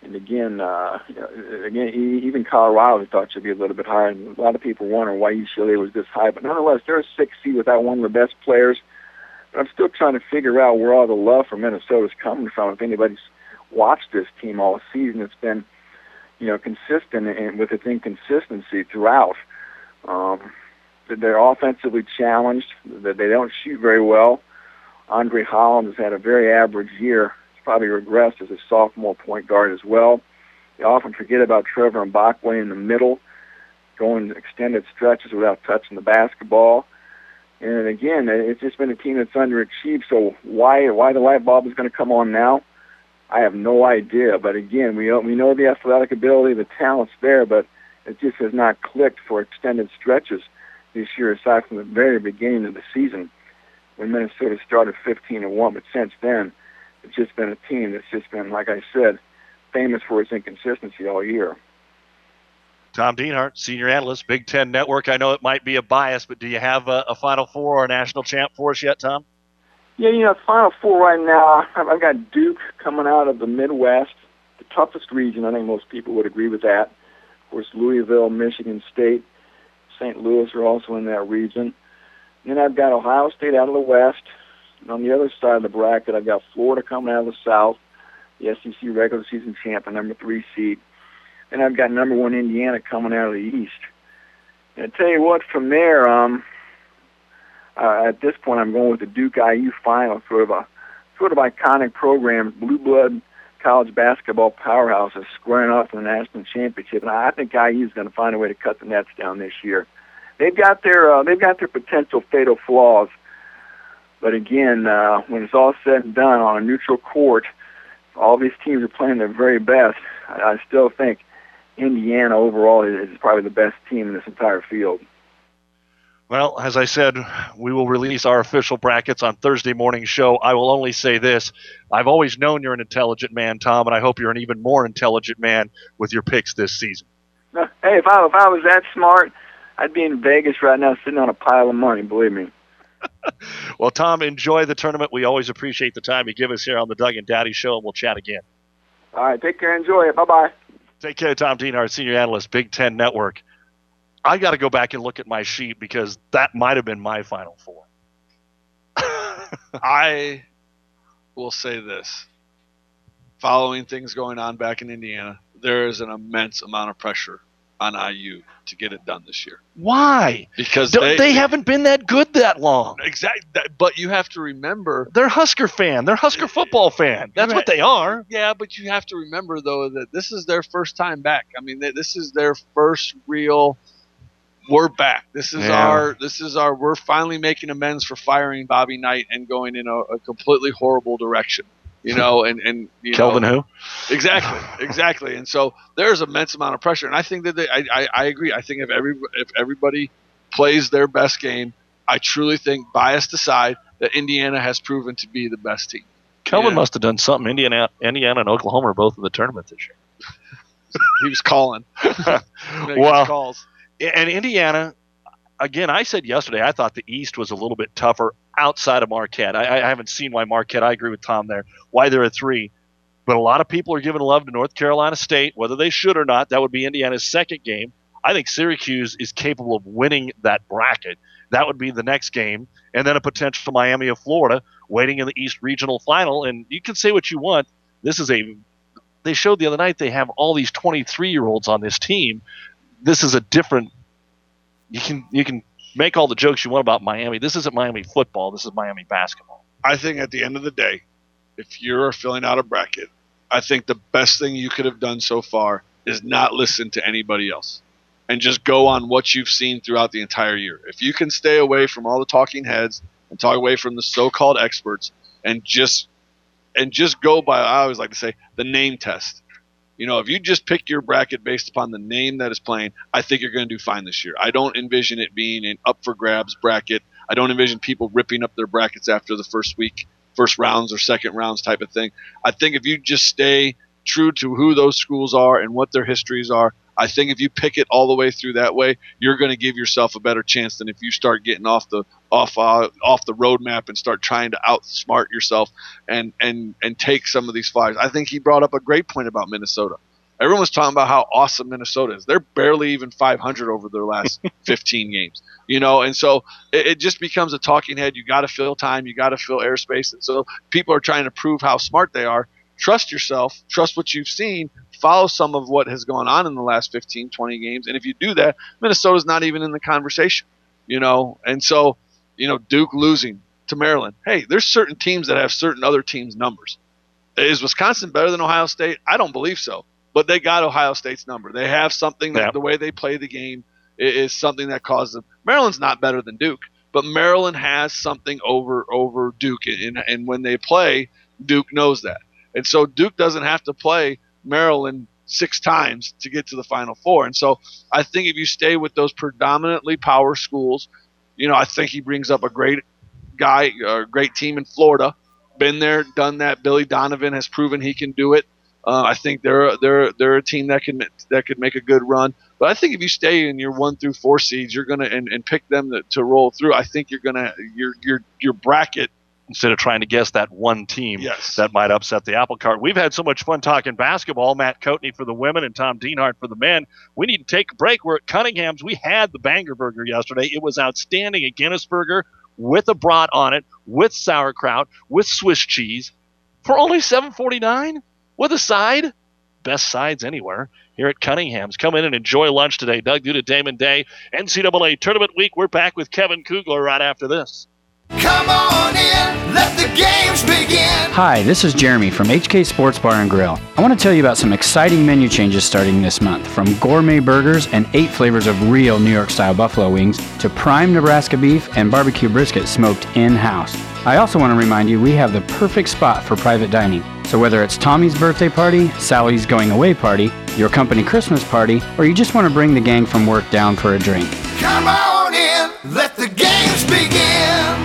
And again, even Colorado thought should be a little bit higher. And a lot of people wonder why UCLA was this high. But nonetheless, they're a 6 seed without one of their best players. But I'm still trying to figure out where all the love for Minnesota is coming from. If anybody's watched this team all season, it's been, consistent and with its inconsistency throughout. They're offensively challenged. They don't shoot very well. Andre Holland has had a very average year. He's probably regressed as a sophomore point guard as well. They often forget about Trevor Mbakwe in the middle, going extended stretches without touching the basketball. And again, it's just been a team that's underachieved. So why the light bulb is going to come on now, I have no idea. But again, we know the athletic ability, the talent's there, but it just has not clicked for extended stretches this year, aside from the very beginning of the season when Minnesota started 15-1. But since then, it's just been a team that's just been, like I said, famous for its inconsistency all year. Tom Dienhart, senior analyst, Big Ten Network. I know it might be a bias, but do you have a Final Four or a national champ for us yet, Tom? Yeah, Final Four right now, I've got Duke coming out of the Midwest, the toughest region. I think most people would agree with that. Of course, Louisville, Michigan State, St. Louis are also in that region. Then I've got Ohio State out of the West. And on the other side of the bracket, I've got Florida coming out of the South, the SEC regular season champion, number 3 seed. And I've got number 1 Indiana coming out of the East. And I tell you what, from there, at this point, I'm going with the Duke IU final, sort of iconic program, blue blood college basketball powerhouses squaring off in the national championship. And I think IU is going to find a way to cut the nets down this year. They've got their potential fatal flaws, but again, when it's all said and done on a neutral court, all these teams are playing their very best. I still think Indiana overall is probably the best team in this entire field. Well, as I said, we will release our official brackets on Thursday morning show. I will only say this. I've always known you're an intelligent man, Tom, and I hope you're an even more intelligent man with your picks this season. Hey, if I was that smart, I'd be in Vegas right now sitting on a pile of money, believe me. Well, Tom, enjoy the tournament. We always appreciate the time you give us here on the Doug and Daddy Show, and we'll chat again. All right, take care. Enjoy it. Bye-bye. Take care, Tom Dienhart, senior analyst, Big Ten Network. I got to go back and look at my sheet because that might have been my Final Four. I will say this. Following things going on back in Indiana, there is an immense amount of pressure on IU to get it done this year. Why? Because they haven't been that good that long. Exactly. But you have to remember, they're Husker fan. They're Husker football fan. That's what they are. Yeah, but you have to remember though that this is their first time back. I mean, this is their first real. We're back. This is our. We're finally making amends for firing Bobby Knight and going in a completely horrible direction. And Kelvin who? Exactly. And so there's an immense amount of pressure. And I think that I agree. I think if everybody plays their best game, I truly think, biased aside, that Indiana has proven to be the best team. Kelvin must have done something. Indiana and Oklahoma are both in the tournament this year. He was calling. Calls. And Indiana, again, I said yesterday I thought the East was a little bit tougher outside of Marquette. I haven't seen why Marquette, I agree with Tom there, why they're at 3. But a lot of people are giving love to North Carolina State, whether they should or not. That would be Indiana's second game. I think Syracuse is capable of winning that bracket. That would be the next game. And then a potential Miami of Florida waiting in the East Regional Final. And you can say what you want. They showed the other night they have all these 23-year-olds on this team. This is a different – you can make all the jokes you want about Miami. This isn't Miami football. This is Miami basketball. I think at the end of the day, if you're filling out a bracket, I think the best thing you could have done so far is not listen to anybody else and just go on what you've seen throughout the entire year. If you can stay away from all the talking heads and talk away from the so-called experts and just go by, I always like to say, the name test. If you just pick your bracket based upon the name that is playing, I think you're going to do fine this year. I don't envision it being an up-for-grabs bracket. I don't envision people ripping up their brackets after the first week, first rounds or second rounds type of thing. I think if you just stay true to who those schools are and what their histories are, I think if you pick it all the way through that way, you're going to give yourself a better chance than if you start getting off the off the roadmap and start trying to outsmart yourself and take some of these flyers. I think he brought up a great point about Minnesota. Everyone was talking about how awesome Minnesota is. They're barely even 500 over their last 15 games, and so it just becomes a talking head. You got to fill time. You got to fill airspace. And so people are trying to prove how smart they are. Trust yourself. Trust what you've seen. Follow some of what has gone on in the last 15, 20 games. And if you do that, Minnesota's not even in the conversation, And so, Duke losing to Maryland. Hey, there's certain teams that have certain other teams' numbers. Is Wisconsin better than Ohio State? I don't believe so. But they got Ohio State's number. They have something that the way they play the game is something that causes them. Maryland's not better than Duke, but Maryland has something over Duke. And when they play, Duke knows that. And so Duke doesn't have to play Maryland 6 times to get to the Final Four. And so I think if you stay with those predominantly power schools, I think he brings up a great guy, a great team in Florida. Been there, done that. Billy Donovan has proven he can do it. I think they're a team that could make a good run. But I think if you stay in your 1 through 4 seeds, you're gonna and pick them to roll through. I think you're gonna your bracket. Instead of trying to guess that one team that might upset the apple cart. We've had so much fun talking basketball. Matt Coatney for the women and Tom Dienhart for the men. We need to take a break. We're at Cunningham's. We had the Banger Burger yesterday. It was outstanding. A Guinness burger with a brat on it, with sauerkraut, with Swiss cheese for only $7.49 with a side. Best sides anywhere here at Cunningham's. Come in and enjoy lunch today. Doug Duda, Damon Day, NCAA Tournament Week. We're back with Kevin Kugler right after this. Come on in, let the games begin. Hi, this is Jeremy from HK Sports Bar and Grill. I want to tell you about some exciting menu changes starting this month, from gourmet burgers and 8 flavors of real New York-style buffalo wings to prime Nebraska beef and barbecue brisket smoked in-house. I also want to remind you we have the perfect spot for private dining. So whether it's Tommy's birthday party, Sally's going away party, your company Christmas party, or you just want to bring the gang from work down for a drink. Come on in, let the games begin.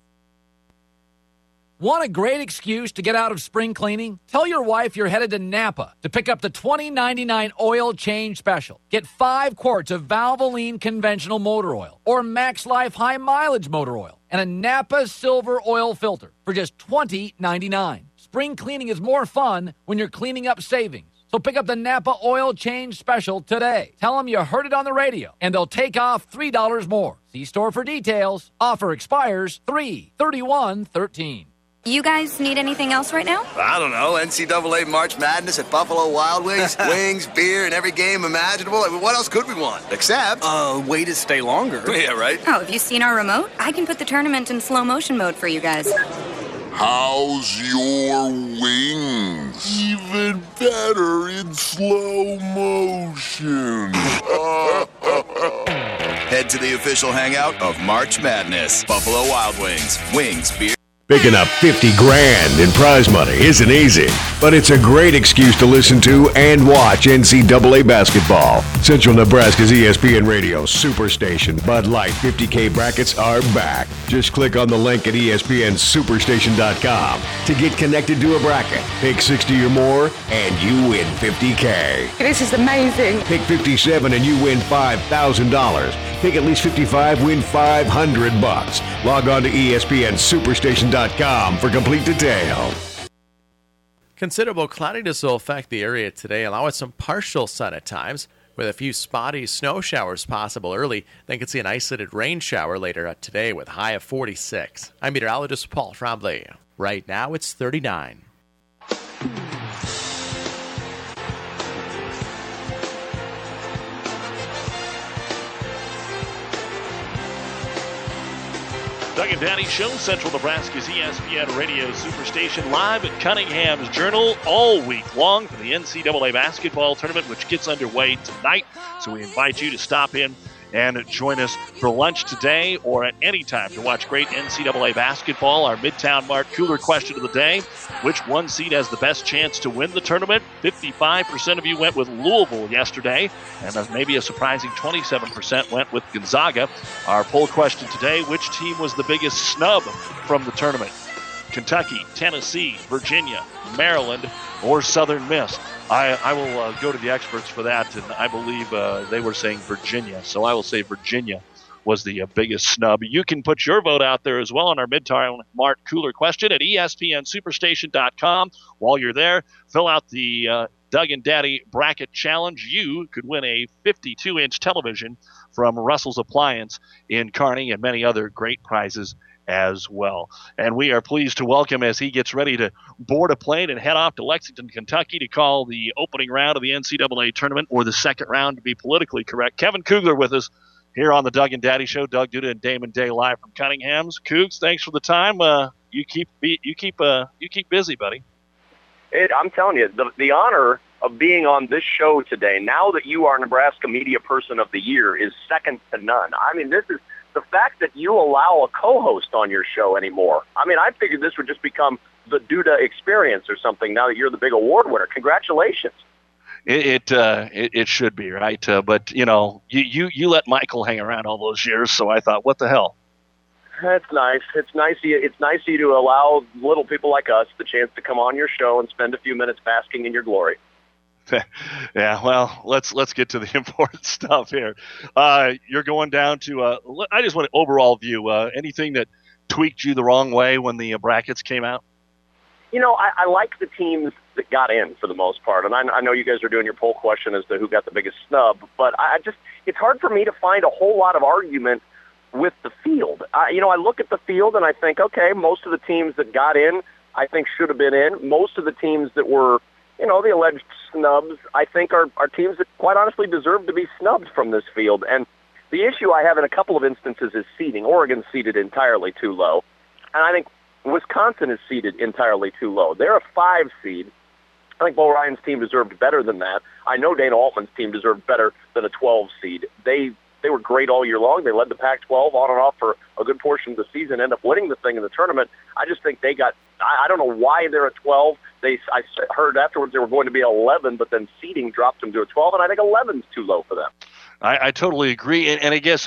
Want a great excuse to get out of spring cleaning? Tell your wife you're headed to Napa to pick up the $20.99 oil change special. Get 5 quarts of Valvoline conventional motor oil or Max Life high mileage motor oil and a Napa silver oil filter for just $20.99. Spring cleaning is more fun when you're cleaning up savings. So pick up the Napa oil change special today. Tell them you heard it on the radio, and they'll take off $3 more. See store for details. Offer expires 3/31/13. You guys need anything else right now? I don't know. NCAA March Madness at Buffalo Wild Wings. Wings, beer, and every game imaginable. I mean, what else could we want? Except way to stay longer. Yeah, right? Oh, have you seen our remote? I can put the tournament in slow motion mode for you guys. How's your wings? Even better in slow motion. Head to the official hangout of March Madness. Buffalo Wild Wings. Wings, beer. Picking up $50,000 in prize money isn't easy, but it's a great excuse to listen to and watch NCAA basketball. Central Nebraska's ESPN Radio Superstation Bud Light 50K brackets are back. Just click on the link at ESPNSuperstation.com to get connected to a bracket. Pick 60 or more, and you win $50K. This is amazing. Pick 57 and you win $5,000. Pick at least 55, win $500. Log on to ESPNSuperstation.com for complete details. Considerable cloudiness will affect the area today, along with some partial sun at times, with a few spotty snow showers possible early. Then could see an isolated rain shower later today with a high of 46. I'm meteorologist Paul Tremblay. Right now it's 39. Doug and Daddy Show, Central Nebraska's ESPN Radio Superstation, live at Cunningham's Journal all week long for the NCAA basketball tournament, which gets underway tonight. So we invite you to stop in and join us for lunch today or at any time to watch great NCAA basketball. Our Midtown Mart Cooler question of the day: which one seed has the best chance to win the tournament? 55% of you went with Louisville yesterday, and maybe a surprising 27% went with Gonzaga. Our poll question today: which team was the biggest snub from the tournament? Kentucky, Tennessee, Virginia, Maryland, or Southern Miss? I will go to the experts for that, and I believe they were saying Virginia, so I will say Virginia was the biggest snub. You can put your vote out there as well on our Midtown Mart Cooler question at ESPNSuperstation.com. While you're there, fill out the Doug and Daddy Bracket Challenge. You could win a 52-inch television from Russell's Appliance in Kearney and many other great prizes as well. And we are pleased to welcome, as he gets ready to board a plane and head off to Lexington, Kentucky to call the opening round of the NCAA tournament, or the second round to be politically correct, Kevin Kugler with us here on the Doug and Daddy Show. Doug Duda and Damon Day live from Cunningham's. Cougs, thanks for the time. You keep busy, buddy. I'm telling you, the honor of being on this show today, now that you are Nebraska Media Person of the Year, is second to none. I mean, this is the fact that you allow a co-host on your show anymore. I mean, I figured this would just become the Duda Experience or something now that you're the big award winner. Congratulations. It should be, right? But, you know, you let Michael hang around all those years, so I thought, what the hell? That's nice. It's nice of you to allow little people like us the chance to come on your show and spend a few minutes basking in your glory. Yeah, well, let's get to the important stuff here. You're going down to I just want an overall view. Anything that tweaked you the wrong way when the brackets came out? You know, I like the teams that got in for the most part, and I know you guys are doing your poll question as to who got the biggest snub, but it's hard for me to find a whole lot of argument with the field. I look at the field and I think, okay, most of the teams that got in, I think should have been in. Most of the teams that were, the alleged snubs, I think are teams that quite honestly deserve to be snubbed from this field. And the issue I have in a couple of instances is seeding. Oregon's seeded entirely too low. And I think Wisconsin is seeded entirely too low. They're a 5 seed. I think Bo Ryan's team deserved better than that. I know Dana Altman's team deserved better than a 12 seed. They were great all year long. They led the Pac-12 on and off for a good portion of the season, ended up winning the thing in the tournament. I just think they got – I don't know why they're a 12. I heard afterwards they were going to be 11, but then seeding dropped them to a 12, and I think 11's too low for them. I totally agree, and I guess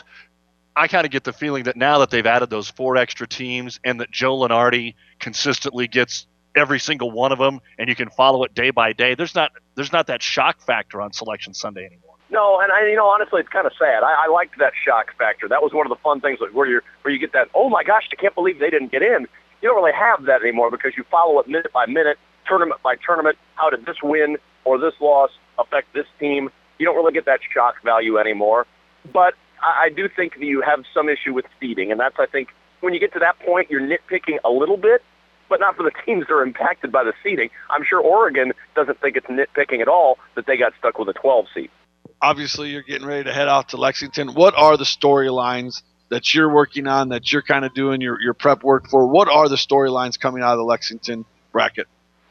I kind of get the feeling that now that they've added those 4 extra teams and that Joe Lunardi consistently gets every single one of them and you can follow it day by day, there's not that shock factor on Selection Sunday anymore. No, and honestly, it's kind of sad. I liked that shock factor. That was one of the fun things where you get that, oh my gosh, I can't believe they didn't get in. You don't really have that anymore because you follow it minute by minute, tournament by tournament. How did this win or this loss affect this team? You don't really get that shock value anymore. But I do think that you have some issue with seeding, and that's, I think, when you get to that point, you're nitpicking a little bit, but not for the teams that are impacted by the seeding. I'm sure Oregon doesn't think it's nitpicking at all that they got stuck with a 12 seed. Obviously, you're getting ready to head out to Lexington. What are the storylines that you're working on, that you're kind of doing your prep work for? What are the storylines coming out of the Lexington bracket?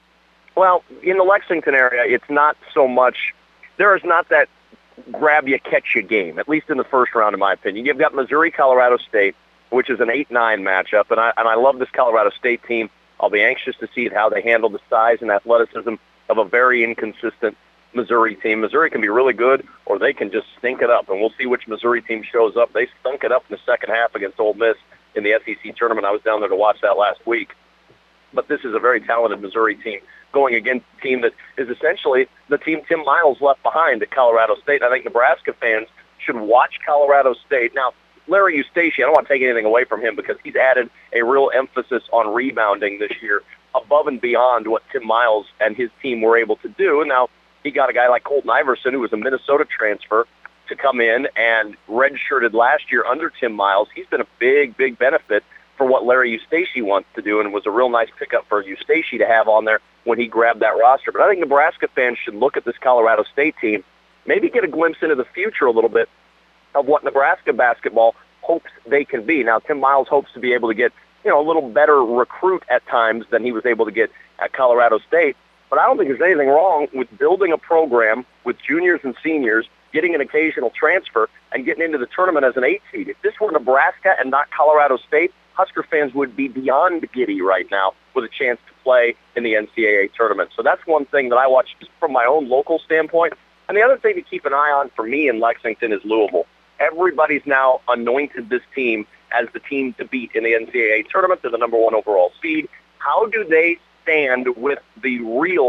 Well, in the Lexington area, it's not so much – there is not that grab-you-catch-you game, at least in the first round, in my opinion. You've got Missouri-Colorado State, which is an 8-9 matchup, and I love this Colorado State team. I'll be anxious to see how they handle the size and athleticism of a very inconsistent Missouri team. Missouri can be really good, or they can just stink it up, and we'll see which Missouri team shows up. They stunk it up in the second half against Ole Miss in the SEC tournament. I was down there to watch that last week. But this is a very talented Missouri team going against a team that is essentially the team Tim Miles left behind at Colorado State. I think Nebraska fans should watch Colorado State. Now, Larry Eustachy, I don't want to take anything away from him because he's added a real emphasis on rebounding this year above and beyond what Tim Miles and his team were able to do. Now, he got a guy like Colton Iverson, who was a Minnesota transfer, to come in and redshirted last year under Tim Miles. He's been a big, big benefit for what Larry Eustachy wants to do, and it was a real nice pickup for Eustachy to have on there when he grabbed that roster. But I think Nebraska fans should look at this Colorado State team, maybe get a glimpse into the future a little bit of what Nebraska basketball hopes they can be. Now, Tim Miles hopes to be able to get, a little better recruit at times than he was able to get at Colorado State. But I don't think there's anything wrong with building a program with juniors and seniors, getting an occasional transfer, and getting into the tournament as an 8 seed. If this were Nebraska and not Colorado State, Husker fans would be beyond giddy right now with a chance to play in the NCAA tournament. So that's one thing that I watch just from my own local standpoint. And the other thing to keep an eye on for me in Lexington is Louisville. Everybody's now anointed this team as the team to beat in the NCAA tournament. They're the number 1 overall seed. How do they stand with the real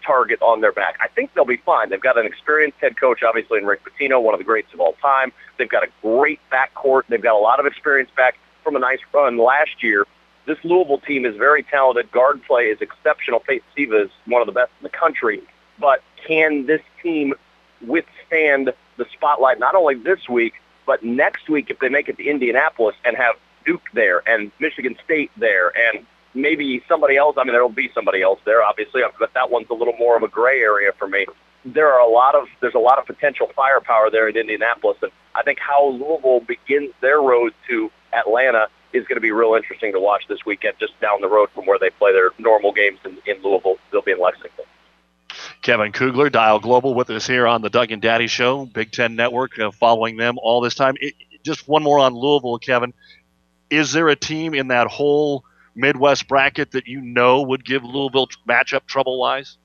target on their back. I think they'll be fine. They've got an experienced head coach, obviously, in Rick Pitino, one of the greats of all time. They've got a great backcourt. They've got a lot of experience back from a nice run last year. This Louisville team is very talented. Guard play is exceptional. Peyton Siva is one of the best in the country. But can this team withstand the spotlight not only this week, but next week if they make it to Indianapolis and have Duke there and Michigan State there and maybe somebody else? I mean, there will be somebody else there, obviously, but that one's a little more of a gray area for me. There's a lot of potential firepower there in Indianapolis, and I think how Louisville begins their road to Atlanta is going to be real interesting to watch this weekend, just down the road from where they play their normal games in Louisville. They'll be in Lexington. Kevin Kugler, Dial Global, with us here on the Doug and Daddy Show, Big Ten Network, following them all this time. Just one more on Louisville, Kevin. Is there a team in that whole Midwest bracket that you know would give Louisville matchup trouble-wise?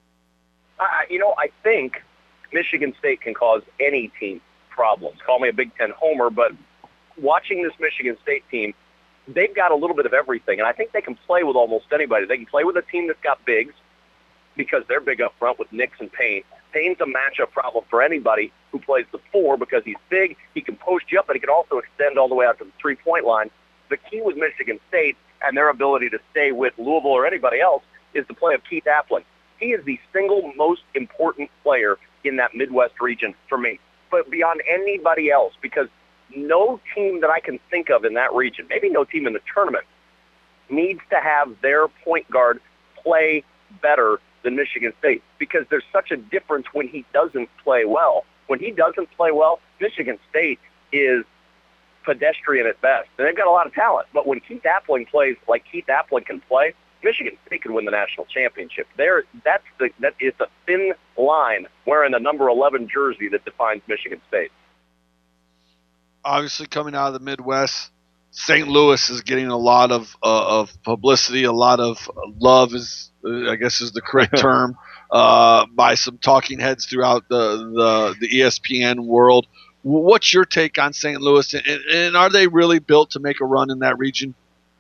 I think Michigan State can cause any team problems. Call me a Big Ten homer, but watching this Michigan State team, they've got a little bit of everything, and I think they can play with almost anybody. They can play with a team that's got bigs because they're big up front with Nix and Payne. Payne's a matchup problem for anybody who plays the 4 because he's big, he can post you up, but he can also extend all the way out to the 3-point line. The key with Michigan State and their ability to stay with Louisville or anybody else is the play of Keith Appling. He is the single most important player in that Midwest region for me, but beyond anybody else, because no team that I can think of in that region, maybe no team in the tournament, needs to have their point guard play better than Michigan State, because there's such a difference when he doesn't play well. When he doesn't play well, Michigan State is pedestrian at best. And they've got a lot of talent. But when Keith Appling plays like Keith Appling can play, Michigan State can win the national championship. That is a thin line wearing the number 11 jersey that defines Michigan State. Obviously, coming out of the Midwest, St. Louis is getting a lot of publicity, a lot of love is, I guess, is the correct term, by some talking heads throughout the ESPN world. What's your take on St. Louis, and are they really built to make a run in that region?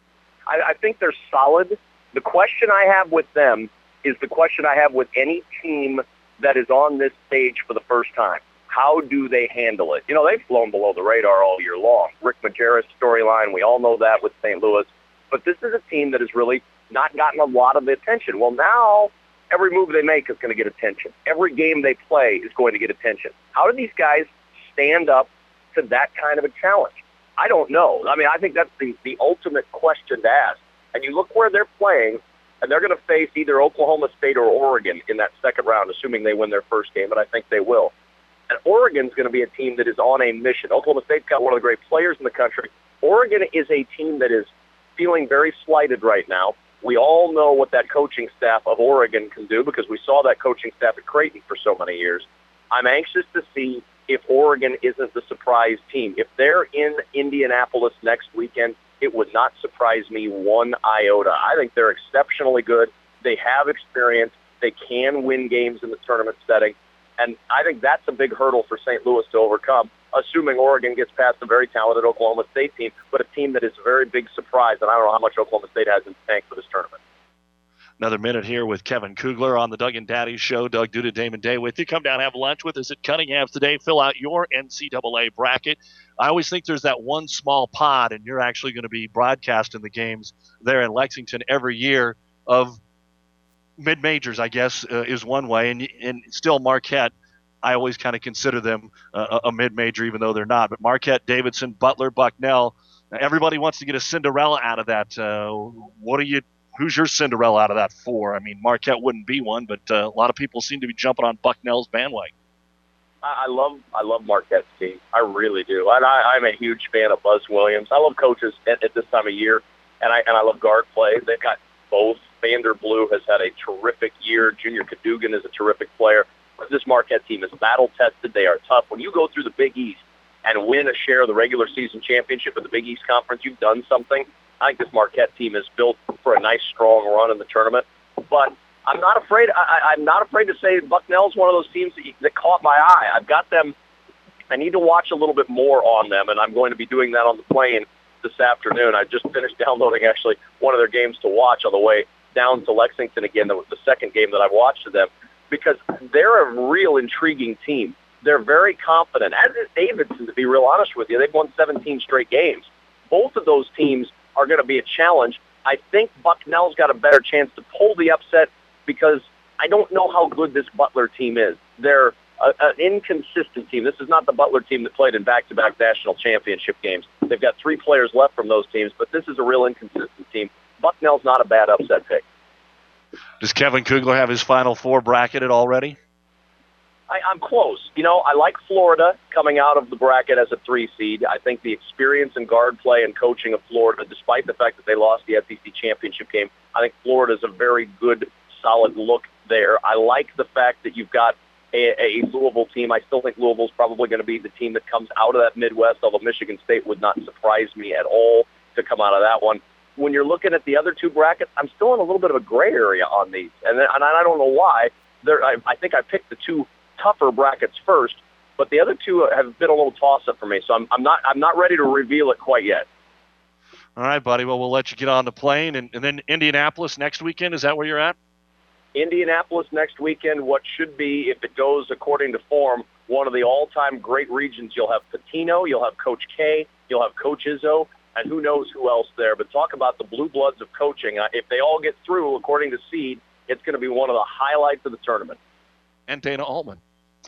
I think they're solid. The question I have with them is the question I have with any team that is on this stage for the first time. How do they handle it? They've flown below the radar all year long. Rick Majerus storyline, we all know that with St. Louis. But this is a team that has really not gotten a lot of the attention. Well, now every move they make is going to get attention. Every game they play is going to get attention. How do these guys stand up to that kind of a challenge? I don't know. I mean, I think that's the ultimate question to ask. And you look where they're playing, and they're going to face either Oklahoma State or Oregon in that second round, assuming they win their first game, and I think they will. And Oregon's going to be a team that is on a mission. Oklahoma State's got one of the great players in the country. Oregon is a team that is feeling very slighted right now. We all know what that coaching staff of Oregon can do because we saw that coaching staff at Creighton for so many years. I'm anxious to see if Oregon isn't the surprise team. If they're in Indianapolis next weekend, it would not surprise me one iota. I think they're exceptionally good. They have experience. They can win games in the tournament setting. And I think that's a big hurdle for St. Louis to overcome, assuming Oregon gets past a very talented Oklahoma State team, but a team that is a very big surprise, and I don't know how much Oklahoma State has in the tank for this tournament. Another minute here with Kevin Kugler on the Doug and Daddy Show. Doug Duda, Damon Day with you. Come down, have lunch with us at Cunningham's today. Fill out your NCAA bracket. I always think there's that one small pod, and you're actually going to be broadcasting the games there in Lexington every year of mid-majors, I guess, is one way. And still Marquette, I always kind of consider them a mid-major, even though they're not. But Marquette, Davidson, Butler, Bucknell, everybody wants to get a Cinderella out of that. Who's your Cinderella out of that 4? I mean, Marquette wouldn't be one, but a lot of people seem to be jumping on Bucknell's bandwagon. I love Marquette's team. I really do. I'm a huge fan of Buzz Williams. I love coaches at this time of year, and I love guard play. They've got both. Vander Blue has had a terrific year. Junior Cadogan is a terrific player. This Marquette team is battle-tested. They are tough. When you go through the Big East and win a share of the regular season championship of the Big East Conference, you've done something. I think this Marquette team is built for a nice, strong run in the tournament. But I'm not afraid. I'm not afraid to say Bucknell's one of those teams that caught my eye. I've got them. I need to watch a little bit more on them, and I'm going to be doing that on the plane this afternoon. I just finished downloading, actually, one of their games to watch on the way down to Lexington again. That was the second game that I've watched of them. because they're a real intriguing team. They're very confident, as is Davidson, to be real honest with you. They've won 17 straight games. Both of those teams are going to be a challenge. I think Bucknell's got a better chance to pull the upset because I don't know how good this Butler team is. They're an inconsistent team. This is not the Butler team that played in back-to-back national championship games. They've got 3 players left from those teams, but this is a real inconsistent team. Bucknell's not a bad upset pick. Does Kevin Kugler have his Final Four bracketed already? I'm close. I like Florida coming out of the bracket as a 3 seed. I think the experience in guard play and coaching of Florida, despite the fact that they lost the SEC championship game, I think Florida's a very good, solid look there. I like the fact that you've got a Louisville team. I still think Louisville's probably going to be the team that comes out of that Midwest, although Michigan State would not surprise me at all to come out of that one. When you're looking at the other 2 brackets, I'm still in a little bit of a gray area on these, and I don't know why. I think I picked the 2 tougher brackets first, but the other 2 have been a little toss-up for me, so I'm not ready to reveal it quite yet. All right, buddy. Well, we'll let you get on the plane, and then Indianapolis next weekend. Is that where you're at? Indianapolis next weekend, what should be, if it goes according to form, one of the all-time great regions. You'll have Patino, you'll have Coach K, you'll have Coach Izzo, and who knows who else there. But talk about the blue bloods of coaching. If they all get through according to seed, it's going to be one of the highlights of the tournament. And Dana Altman.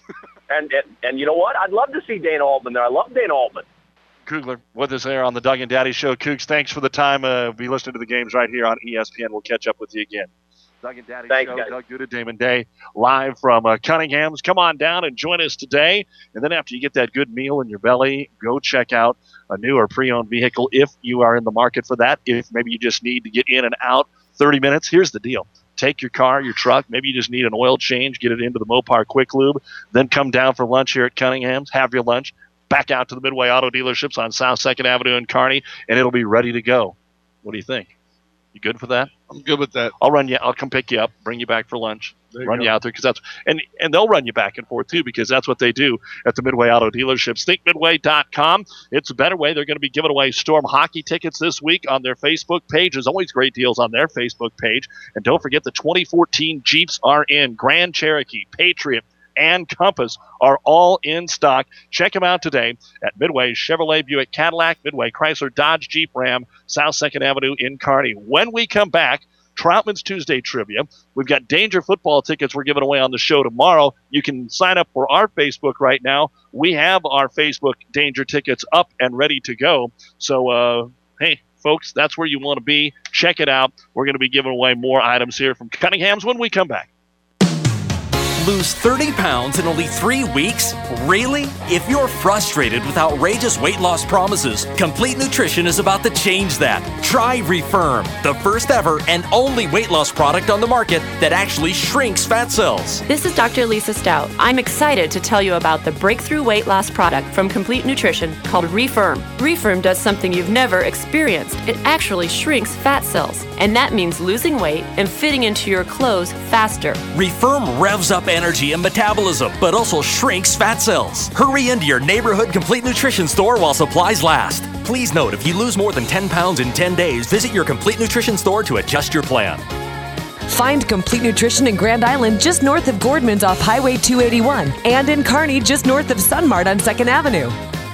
And you know what? I'd love to see Dana Altman there. I love Dana Altman. Kugler with us there on the Doug and Daddy Show. Cougs, thanks for the time. Be listening to the games right here on ESPN. We'll catch up with you again. Doug and Daddy Thanks, Show. guys. Doug Duda, Damon Day, live from Cunningham's. Come on down and join us today. And then after you get that good meal in your belly, go check out a new or pre-owned vehicle if you are in the market for that. If maybe you just need to get in and out 30 minutes, here's the deal. Take your car, your truck, maybe you just need an oil change, get it into the Mopar Quick Lube, then come down for lunch here at Cunningham's, have your lunch, back out to the Midway Auto Dealerships on South 2nd Avenue in Kearney, and it'll be ready to go. What do you think? You good for that? I'm good with that. I'll come pick you up, bring you back for lunch, run you out there, because that's and they'll run you back and forth too, because that's what they do at the Midway Auto Dealerships. ThinkMidway.com. It's a better way. They're going to be giving away Storm hockey tickets this week on their Facebook page. There's always great deals on their Facebook page, and don't forget the 2014 Jeeps are in. Grand Cherokee, Patriot, and Compass are all in stock. Check them out today at Midway Chevrolet, Buick, Cadillac, Midway Chrysler, Dodge, Jeep, Ram, South 2nd Avenue in Kearney. When we come back, Troutman's Tuesday Trivia. We've got Danger football tickets we're giving away on the show tomorrow. You can sign up for our Facebook right now. We have our Facebook Danger tickets up and ready to go. So, hey, folks, that's where you want to be. Check it out. We're going to be giving away more items here from Cunningham's when we come back. Lose 30 pounds in only 3 weeks? Really? If you're frustrated with outrageous weight loss promises, Complete Nutrition is about to change that. Try Refirm, the first ever and only weight loss product on the market that actually shrinks fat cells. This is Dr. Lisa Stout. I'm excited to tell you about the breakthrough weight loss product from Complete Nutrition called Refirm. Refirm does something you've never experienced. It actually shrinks fat cells, and that means losing weight and fitting into your clothes faster. Refirm revs up energy and metabolism, but also shrinks fat cells. Hurry into your neighborhood Complete Nutrition store while supplies last. Please note, if you lose more than 10 pounds in 10 days, visit your Complete Nutrition store to adjust your plan. Find Complete Nutrition in Grand Island just north of Gordman's off Highway 281 and in Kearney just north of Sunmart on 2nd Avenue.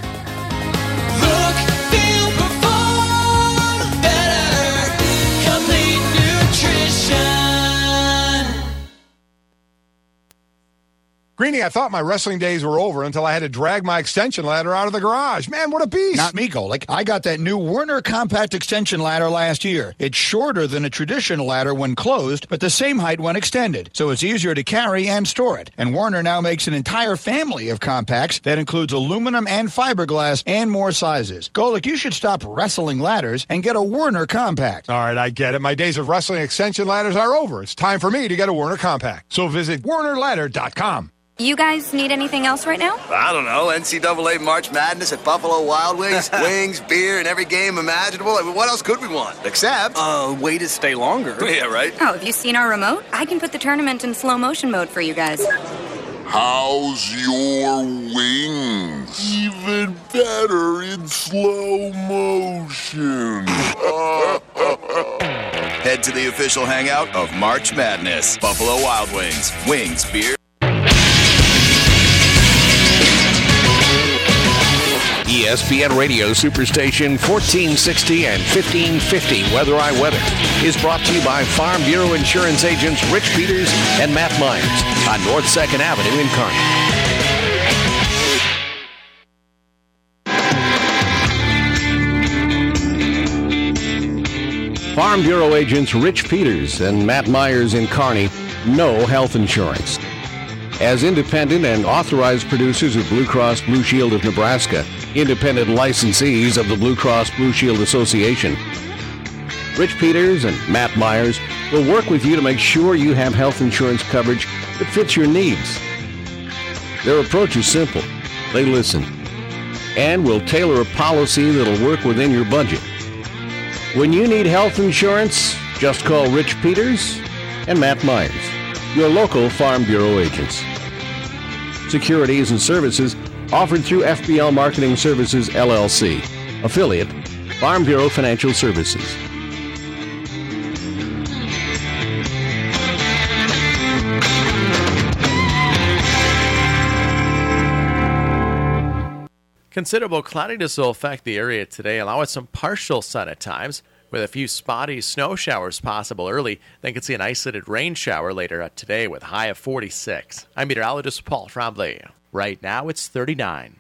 Greenie, I thought my wrestling days were over until I had to drag my extension ladder out of the garage. Man, what a beast. Not me, Golick. I got that new Werner compact extension ladder last year. It's shorter than a traditional ladder when closed, but the same height when extended, so it's easier to carry and store it. And Werner now makes an entire family of compacts that includes aluminum and fiberglass and more sizes. Golick, you should stop wrestling ladders and get a Werner compact. All right, I get it. My days of wrestling extension ladders are over. It's time for me to get a Werner compact. So visit WernerLadder.com. You guys need anything else right now? I don't know. NCAA March Madness at Buffalo Wild Wings. Wings, beer, and every game imaginable. I mean, what else could we want? Except... way to stay longer. Yeah, right? Oh, have you seen our remote? I can put the tournament in slow motion mode for you guys. How's your wings? Even better in slow motion. Head to the official hangout of March Madness. Buffalo Wild Wings. Wings, beer. ESPN Radio Superstation 1460 and 1550 Weather I Weather is brought to you by Farm Bureau Insurance agents Rich Peters and Matt Myers on North 2nd Avenue in Kearney. Farm Bureau agents Rich Peters and Matt Myers in Kearney know health insurance. As independent and authorized producers of Blue Cross Blue Shield of Nebraska, independent licensees of the Blue Cross Blue Shield Association, Rich Peters and Matt Myers will work with you to make sure you have health insurance coverage that fits your needs. Their approach is simple. They listen and will tailor a policy that'll work within your budget. When you need health insurance, just call Rich Peters and Matt Myers, your local Farm Bureau agents. Securities and services offered through FBL Marketing Services, LLC, affiliate, Farm Bureau Financial Services. Considerable cloudiness will affect the area today, allowing some partial sun at times, with a few spotty snow showers possible early. Then could see an isolated rain shower later today with a high of 46. I'm meteorologist Paul Tremblay. Right now it's 39.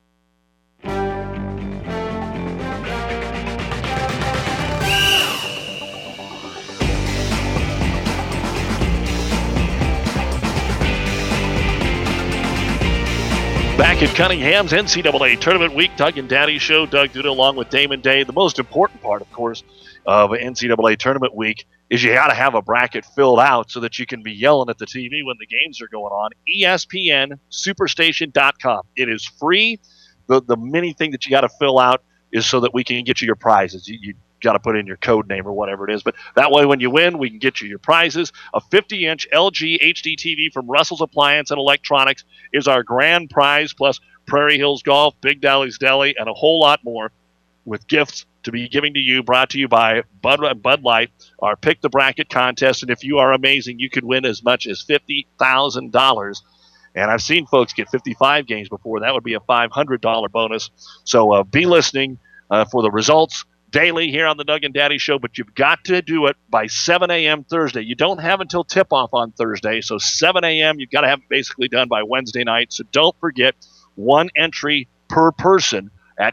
Back at Cunningham's NCAA Tournament Week, Doug and Daddy Show. Doug Duda along with Damon Day. The most important part, of course, of NCAA Tournament Week is you got to have a bracket filled out so that you can be yelling at the TV when the games are going on. ESPN Superstation.com. It is free. The mini thing that you got to fill out is so that we can get you your prizes. You got to put in your code name or whatever it is. But that way, when you win, we can get you your prizes. A 50-inch LG HD TV from Russell's Appliance and Electronics is our grand prize, plus Prairie Hills Golf, Big Dolly's Deli, and a whole lot more with gifts to be giving to you, brought to you by Bud Light, our Pick the Bracket contest. And if you are amazing, you could win as much as $50,000. And I've seen folks get 55 games before. That would be a $500 bonus. So be listening for the results daily here on the Doug and Daddy Show, but you've got to do it by 7 a.m. Thursday. You don't have until tip-off on Thursday, so 7 a.m. you've got to have it basically done by Wednesday night. So don't forget, one entry per person at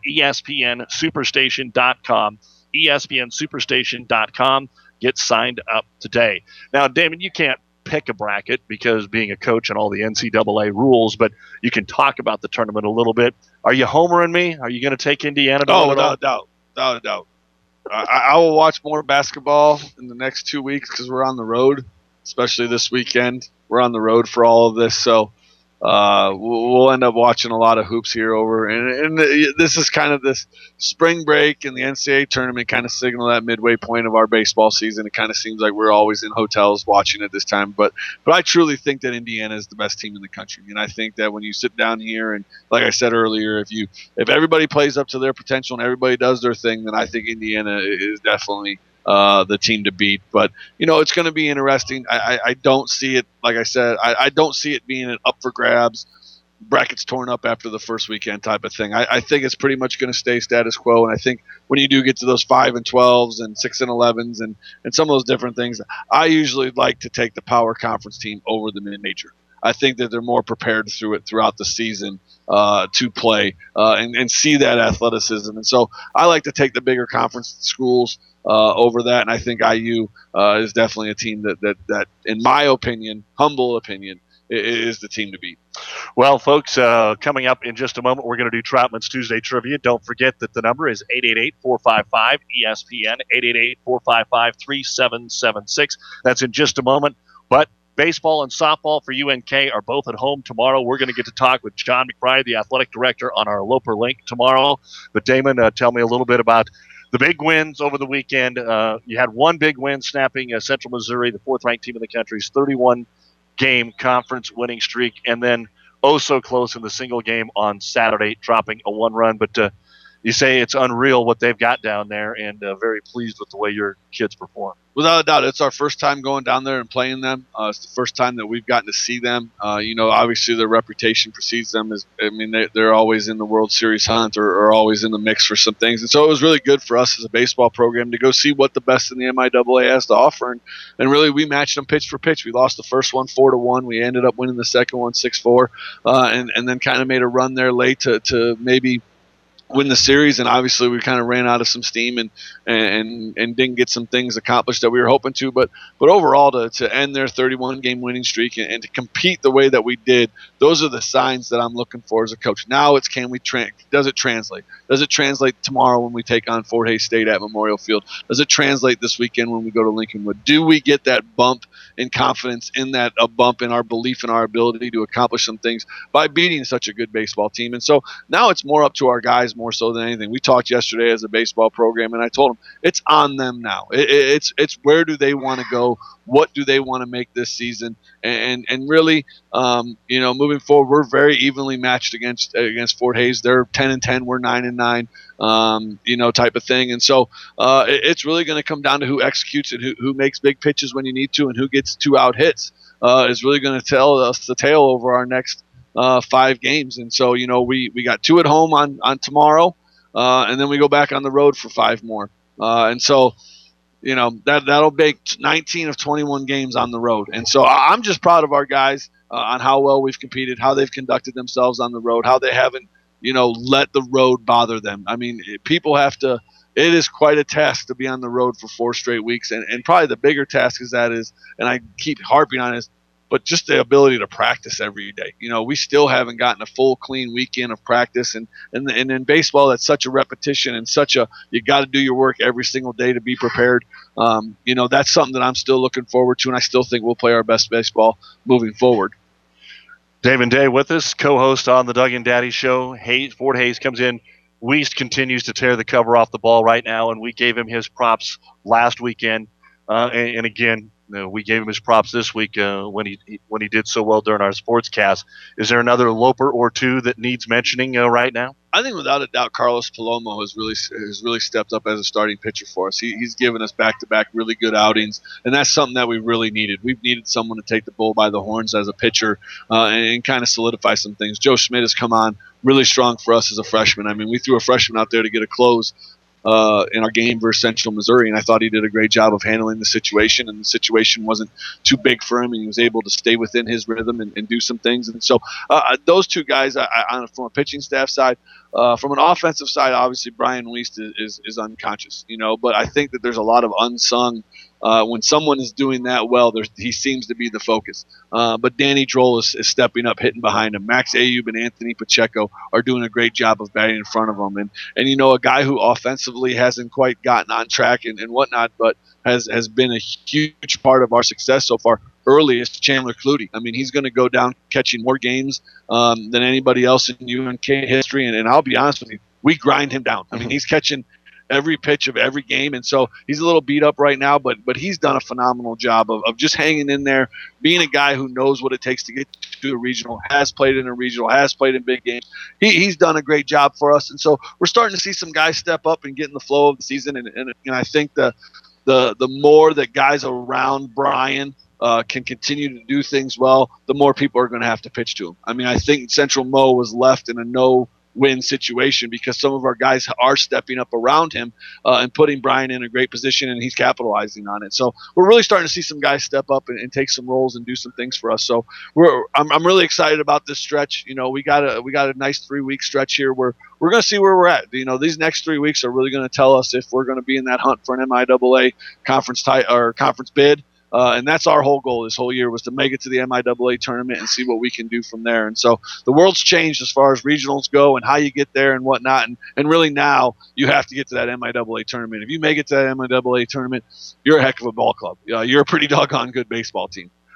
ESPNSuperstation.com. ESPNSuperstation.com. Get signed up today. Now, Damon, you can't pick a bracket because being a coach and all the NCAA rules, but you can talk about the tournament a little bit. Are you homering me? Are you going to take Indiana? Without doubt. Without a doubt. I will watch more basketball in the next 2 weeks because we're on the road, especially this weekend. We're on the road for all of this, so we'll end up watching a lot of hoops here over. And this is kind of this spring break and the NCAA tournament kind of signal that midway point of our baseball season. It kind of seems like we're always in hotels watching at this time. But I truly think that Indiana is the best team in the country. And I think that when you sit down here and, like I said earlier, if everybody plays up to their potential and everybody does their thing, then I think Indiana is definitely the team to beat. But, it's going to be interesting. I don't see it, like I said, I don't see it being an up for grabs, brackets torn up after the first weekend type of thing. I think it's pretty much going to stay status quo. And I think when you do get to those 5 and 12s and 6 and 11s and some of those different things, I usually like to take the power conference team over the mid-major. I think that they're more prepared throughout the season to play and see that athleticism. And so I like to take the bigger conference schools over that. And I think IU is definitely a team that, in my opinion, humble opinion, is the team to beat. Well, folks, coming up in just a moment, we're going to do Troutman's Tuesday Trivia. Don't forget that the number is 888-455-ESPN, 888-455-3776. That's in just a moment. But baseball and softball for UNK are both at home tomorrow. We're going to get to talk with John McBride, the athletic director, on our Loper Link tomorrow. But Damon, tell me a little bit about the big wins over the weekend. You had one big win, snapping Central Missouri, the fourth-ranked team in the country's 31-game conference winning streak, and then so close in the single game on Saturday, dropping a one-run. But you say it's unreal what they've got down there, and very pleased with the way your kids perform. Without a doubt, it's our first time going down there and playing them. It's the first time that we've gotten to see them. Obviously their reputation precedes them. They're always in the World Series hunt or always in the mix for some things. And so it was really good for us as a baseball program to go see what the best in the MIAA has to offer. And really, we matched them pitch for pitch. We lost the first one 4-1. We ended up winning the second one 6-4, and then kind of made a run there late to maybe win the series, and obviously we kind of ran out of some steam and didn't get some things accomplished that we were hoping to. But overall, to end their 31-game winning streak and to compete the way that we did, those are the signs that I'm looking for as a coach. Now it's does it translate? Does it translate tomorrow when we take on Fort Hays State at Memorial Field? Does it translate this weekend when we go to Lincolnwood? Do we get that bump in confidence, a bump in our belief in our ability to accomplish some things by beating such a good baseball team? And so now it's more up to our guys more so than anything. We talked yesterday as a baseball program, and I told them it's on them now. It's where do they want to go? What do they want to make this season? And really, moving forward, we're very evenly matched against Fort Hays. They're 10-10, we're 9-9, type of thing. And so it's really going to come down to who executes and who makes big pitches when you need to, and who gets 2 out hits is really going to tell us the tale over our next 5 games. And so, we got 2 at home on tomorrow, and then we go back on the road for 5 more. And so, that'll make 19 of 21 games on the road. And so I'm just proud of our guys on how well we've competed, how they've conducted themselves on the road, how they haven't, let the road bother them. I mean, people have to, it is quite a task to be on the road for 4 straight weeks. And probably the bigger task and I keep harping on this, but just the ability to practice every day. We still haven't gotten a full, clean weekend of practice. And in baseball, that's such a repetition and you got to do your work every single day to be prepared. That's something that I'm still looking forward to, and I still think we'll play our best baseball moving forward. David Day with us, co-host on the Doug and Daddy Show. Fort Hays comes in. Weist continues to tear the cover off the ball right now, and we gave him his props last weekend. And again, we gave him his props this week when he did so well during our sportscast. Is there another Loper or 2 that needs mentioning right now? I think without a doubt, Carlos Palomo has really stepped up as a starting pitcher for us. He's given us back-to-back really good outings, and that's something that we really needed. We've needed someone to take the bull by the horns as a pitcher and kind of solidify some things. Joe Schmidt has come on really strong for us as a freshman. I mean, we threw a freshman out there to get a close in our game versus Central Missouri, and I thought he did a great job of handling the situation, and the situation wasn't too big for him, and he was able to stay within his rhythm and do some things. And so those 2 guys, from a pitching staff side, from an offensive side, obviously Brian Weist is unconscious, but I think that there's a lot of unsung when someone is doing that well, he seems to be the focus. But Danny Droll is stepping up, hitting behind him. Max Ayub and Anthony Pacheco are doing a great job of batting in front of him. And a guy who offensively hasn't quite gotten on track and whatnot, but has been a huge part of our success so far early is Chandler Clutie. I mean, he's going to go down catching more games than anybody else in UNK history. And I'll be honest with you, we grind him down. I mean, he's catching every pitch of every game, and so he's a little beat up right now, but he's done a phenomenal job of just hanging in there, being a guy who knows what it takes to get to a regional, has played in a regional, has played in big games. He's done a great job for us, and so we're starting to see some guys step up and get in the flow of the season, and I think the more that guys around Brian can continue to do things well, the more people are going to have to pitch to him. I mean, I think Central Mo was left in a no-win situation because some of our guys are stepping up around him and putting Brian in a great position, and he's capitalizing on it. So we're really starting to see some guys step up and take some roles and do some things for us. So I'm really excited about this stretch. We got a nice 3-week stretch here where we're going to see where we're at. These next 3 weeks are really going to tell us if we're going to be in that hunt for an MIAA conference bid. And that's our whole goal this whole year, was to make it to the MIAA tournament and see what we can do from there. And so the world's changed as far as regionals go and how you get there and whatnot. And really now you have to get to that MIAA tournament. If you make it to that MIAA tournament, you're a heck of a ball club. You're a pretty doggone good baseball team.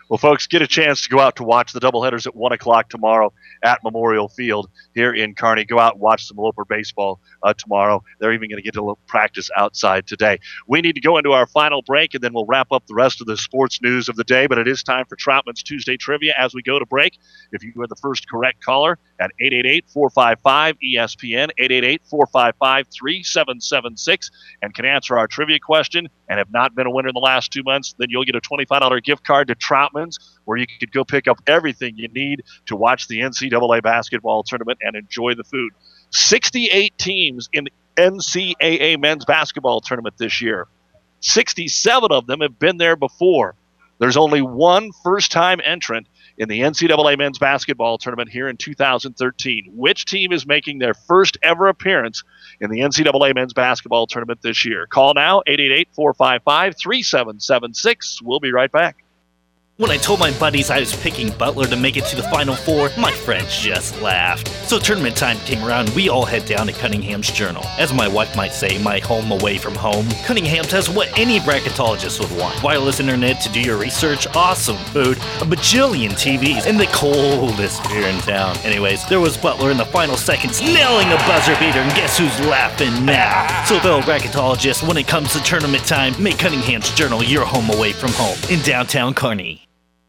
Well, folks, get a chance to go out to watch the doubleheaders at 1 o'clock tomorrow at Memorial Field here in Kearney. Go out and watch some Loper baseball tomorrow. They're even going to get a little practice outside today. We need to go into our final break, and then we'll wrap up the rest of the sports news of the day. But it is time for Troutman's Tuesday Trivia as we go to break. If you are the first correct caller at 888-455-ESPN, 888-455-3776, and can answer our trivia question and have not been a winner in the last 2 months, then you'll get a $25 gift card to Troutman's, where you could go pick up everything you need to watch the NCAA basketball tournament and enjoy the food. 68 teams in the NCAA men's basketball tournament this year. 67 of them have been there before. There's only one first-time entrant in the NCAA men's basketball tournament here in 2013. Which team is making their first ever appearance in the NCAA men's basketball tournament this year? Call now, 888-455-3776. We'll be right back. When I told my buddies I was picking Butler to make it to the Final Four, my friends just laughed. So tournament time came around, we all head down to Cunningham's Journal. As my wife might say, my home away from home. Cunningham's has what any bracketologist would want. Wireless internet to do your research, awesome food, a bajillion TVs, and the coldest beer in town. Anyways, there was Butler in the final seconds, nailing a buzzer beater, and guess who's laughing now? So fellow bracketologists, when it comes to tournament time, make Cunningham's Journal your home away from home in downtown Kearney.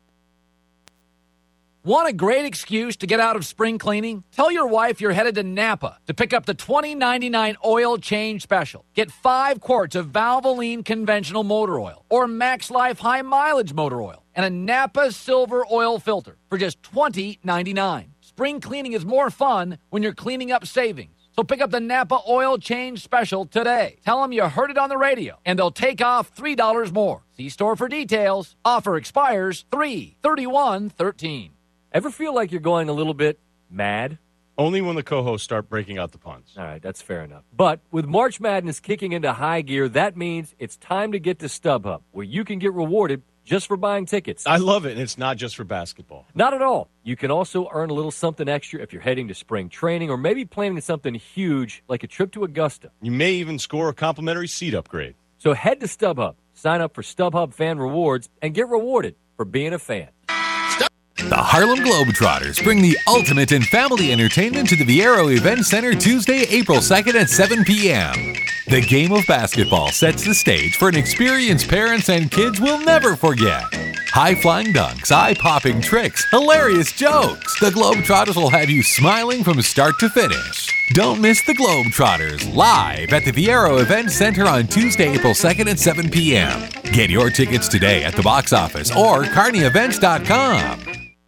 Want a great excuse to get out of spring cleaning? Tell your wife you're headed to Napa to pick up the $20.99 oil change special. Get 5 quarts of Valvoline conventional motor oil or Max Life high mileage motor oil and a Napa silver oil filter for just $20.99. Spring cleaning is more fun when you're cleaning up savings. So pick up the Napa oil change special today. Tell them you heard it on the radio, and they'll take off $3 more. See store for details. Offer expires 3/31/13. Ever feel like you're going a little bit mad? Only when the co-hosts start breaking out the puns. All right, that's fair enough. But with March Madness kicking into high gear, that means it's time to get to StubHub, where you can get rewarded just for buying tickets. I love it, and it's not just for basketball. Not at all. You can also earn a little something extra if you're heading to spring training or maybe planning something huge like a trip to Augusta. You may even score a complimentary seat upgrade. So head to StubHub, sign up for StubHub Fan Rewards, and get rewarded for being a fan. The Harlem Globetrotters bring the ultimate in family entertainment to the Viero Event Center Tuesday, April 2nd at 7 p.m. The game of basketball sets the stage for an experience parents and kids will never forget. High-flying dunks, eye-popping tricks, hilarious jokes. The Globetrotters will have you smiling from start to finish. Don't miss the Globetrotters live at the Viero Event Center on Tuesday, April 2nd at 7 p.m. Get your tickets today at the box office or CarneyEvents.com.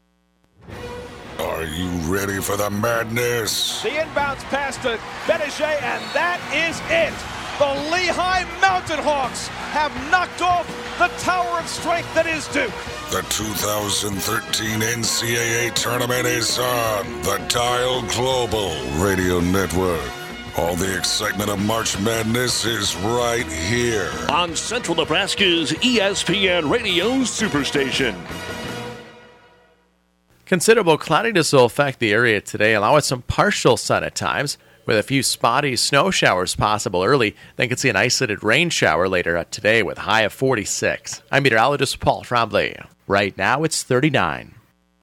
Are you ready for the madness? The inbounds pass to Bettinger, and that is it. The Lehigh Mountain Hawks have knocked off the tower of strength that is Duke. The 2013 NCAA tournament is on the Dial Global Radio Network. All the excitement of March Madness is right here on Central Nebraska's ESPN Radio Superstation. Considerable cloudiness will affect the area today, allowing some partial sun at times, with a few spotty snow showers possible early. Then could see an isolated rain shower later today with a high of 46. I'm meteorologist Paul Tremblay. Right now it's 39.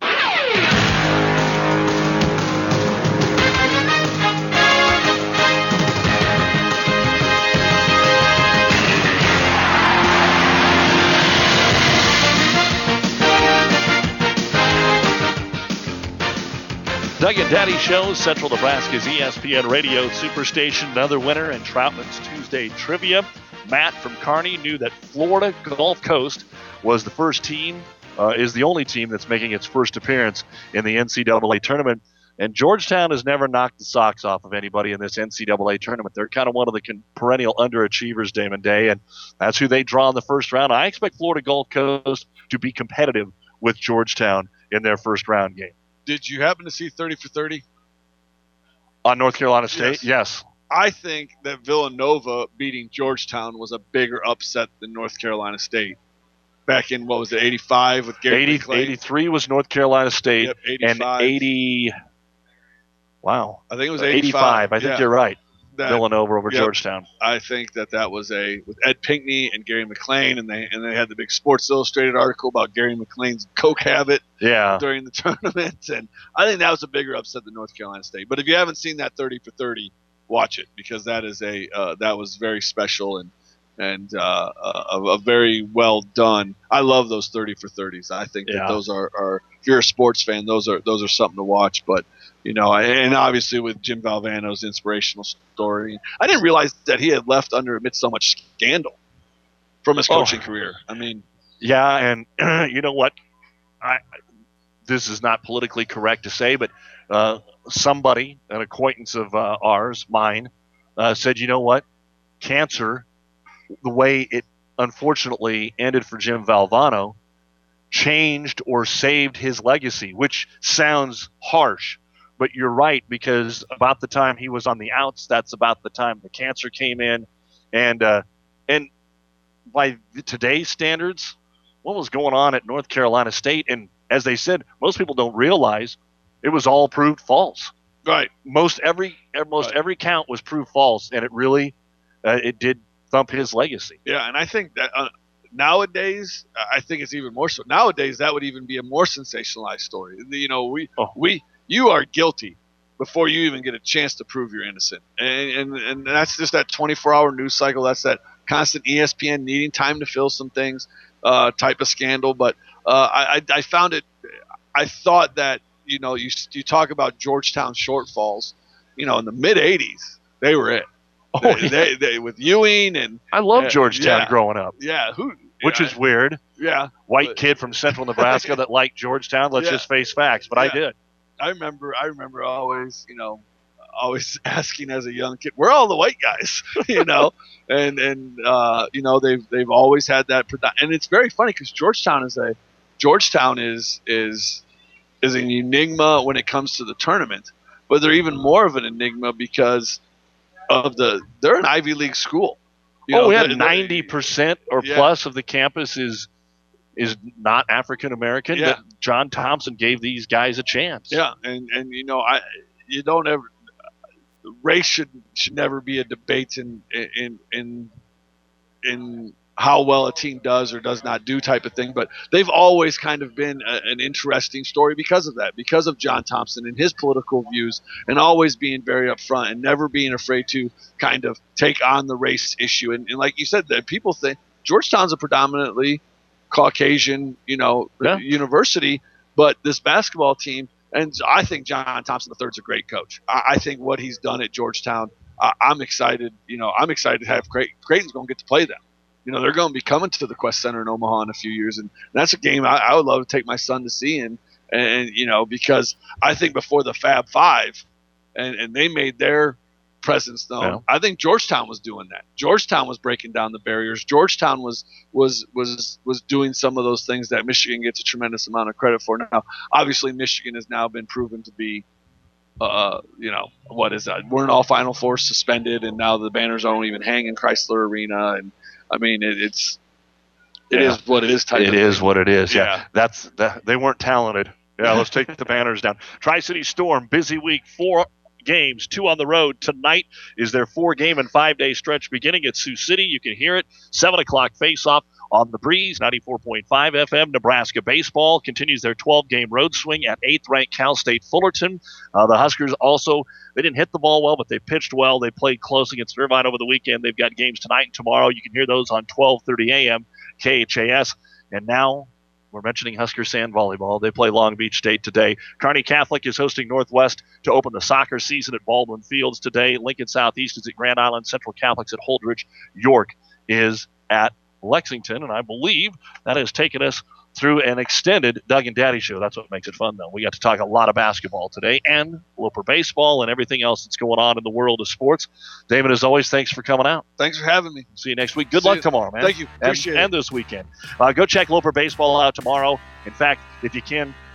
Doug and Daddy Show, Central Nebraska's ESPN Radio Superstation. Another winner in Troutman's Tuesday Trivia. Matt from Kearney knew that Florida Gulf Coast was the first team, is the only team that's making its first appearance in the NCAA tournament. And Georgetown has never knocked the socks off of anybody in this NCAA tournament. They're kind of one of the perennial underachievers, Damon Day, and that's who they draw in the first round. I expect Florida Gulf Coast to be competitive with Georgetown in their first round game. Did you happen to see 30 for 30? On North Carolina State? Yes. I think that Villanova beating Georgetown was a bigger upset than North Carolina State. Back in, 85 with Gary McClain? 83 was North Carolina State. Yep, 85. And 80... Wow. I think it was 85. I think you're right. that Villanova over Georgetown. I think that was with Ed Pinckney and Gary McLean, and they had the big Sports Illustrated article about Gary McLean's coke habit during the tournament, and I think that was a bigger upset than North Carolina State. But if you haven't seen that 30 for 30, watch it, because that is that was very special and a very well done. I love those 30 for 30s. I think that those are if you're a sports fan, those are something to watch. But and obviously with Jim Valvano's inspirational story, I didn't realize that he had left amidst so much scandal from his coaching career. I mean, and you know what? This is not politically correct to say, but somebody, an acquaintance of mine, said, you know what? Cancer, the way it unfortunately ended for Jim Valvano, changed or saved his legacy, which sounds harsh. But you're right, because about the time he was on the outs, that's about the time the cancer came in. And by today's standards, what was going on at North Carolina State? And as they said, most people don't realize it was all proved false. Right. Most every count was proved false, and it really it did thump his legacy. Yeah, and I think that nowadays, I think it's even more so. Nowadays, that would even be a more sensationalized story. You are guilty before you even get a chance to prove you're innocent. And that's just that 24-hour news cycle. That's that constant ESPN needing time to fill some things type of scandal. But I found it – I thought that, you talk about Georgetown shortfalls, in the mid-'80s, they were it. They with Ewing and – I love Georgetown growing up. Yeah. Which is weird. Yeah. White kid from central Nebraska that liked Georgetown. Let's just face facts. But I did. I remember always, always asking as a young kid, where are all the white guys? And they've always had that, and it's very funny because Georgetown is an enigma when it comes to the tournament, but they're even more of an enigma because of they're an Ivy League school. 90% or plus of the campus is not African American. Yeah. John Thompson gave these guys a chance. Yeah, and you don't ever race should never be a debate in how well a team does or does not do type of thing. But they've always kind of been an interesting story because of that, because of John Thompson and his political views, and always being very upfront and never being afraid to kind of take on the race issue. And like you said, that people think Georgetown's a predominantly Caucasian, university, but this basketball team, and I think John Thompson III is a great coach. I think what he's done at Georgetown, I'm excited. I'm excited to have Creighton's going to get to play them. They're going to be coming to the Quest Center in Omaha in a few years, and that's a game I would love to take my son to see. And because I think before the Fab Five, and they made their presence known. Yeah. I think Georgetown was doing that. Georgetown was breaking down the barriers. Georgetown was doing some of those things that Michigan gets a tremendous amount of credit for. Now, obviously, Michigan has now been proven to be, what is that? Weren't all Final Four suspended, and now the banners don't even hang in Chrysler Arena. And I mean, it is what it is. It is what it is. Yeah, they weren't talented. Yeah, let's take the banners down. Tri-City Storm, busy week, 4 games, 2 on the road. Tonight is their 4-game and 5-day stretch beginning at Sioux City. You can hear it. 7 o'clock face-off on the Breeze, 94.5 FM. Nebraska baseball continues their 12-game road swing at 8th-ranked Cal State Fullerton. The Huskers also, they didn't hit the ball well, but they pitched well. They played close against Irvine over the weekend. They've got games tonight and tomorrow. You can hear those on 12:30 a.m. KHAS. And now we're mentioning Husker Sand Volleyball. They play Long Beach State today. Kearney Catholic is hosting Northwest to open the soccer season at Baldwin Fields today. Lincoln Southeast is at Grand Island. Central Catholic's at Holdridge. York is at Lexington. And I believe that has taken us through an extended Doug and Daddy show. That's what makes it fun, though. We got to talk a lot of basketball today and Loper baseball and everything else that's going on in the world of sports. David, as always, thanks for coming out. Thanks for having me. See you next week. Good luck tomorrow, man. Thank you. Appreciate it. And this weekend. Go check Loper baseball out tomorrow. In fact, if you can,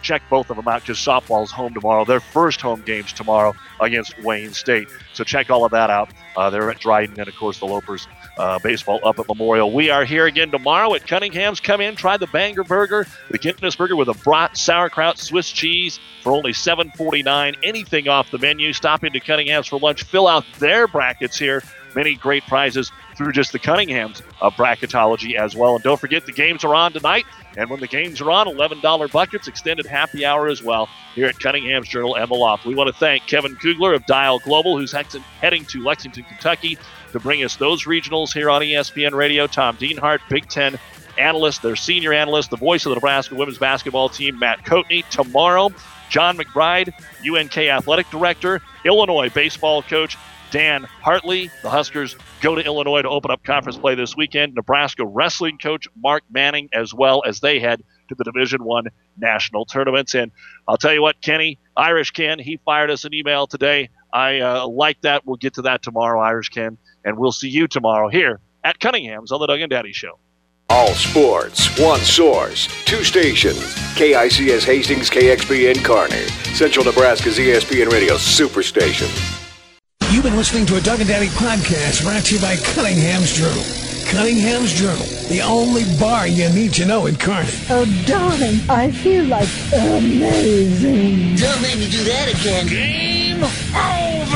check both of them out because softball's home tomorrow. Their first home games tomorrow against Wayne State. So check all of that out. They're at Dryden, and, of course, the Lopers baseball up at Memorial. We are here again tomorrow at Cunningham's. Come in, try the Banger Burger, the Guinness Burger with a brat, sauerkraut, Swiss cheese for only $7.49. Anything off the menu. Stop into Cunningham's for lunch. Fill out their brackets here. Many great prizes through just the Cunningham's bracketology as well. And don't forget, the games are on tonight. And when the games are on, $11 buckets, extended happy hour as well here at Cunningham's Journal and the Loft. We want to thank Kevin Kugler of Dial Global, who's heading to Lexington, Kentucky to bring us those regionals here on ESPN Radio. Tom Dienhart, Big Ten analyst, their senior analyst, the voice of the Nebraska women's basketball team, Matt Coatney. Tomorrow, John McBride, UNK athletic director, Illinois baseball coach, Dan Hartley. The Huskers go to Illinois to open up conference play this weekend. Nebraska wrestling coach Mark Manning, as well as they head to the Division I national tournaments. And I'll tell you what, Kenny, Irish Ken, he fired us an email today. I like that. We'll get to that tomorrow, Irish Ken. And we'll see you tomorrow here at Cunningham's on the Doug and Daddy Show. All sports, one source, two stations. KICS Hastings, KXPN Kearney. Central Nebraska's ESPN Radio Superstation. You've been listening to a Doug and Daddy podcast brought to you by Cunningham's Journal. Cunningham's Journal, the only bar you need to know in Kearney. Oh, darling, I feel like amazing. Don't make me do that again. Game over.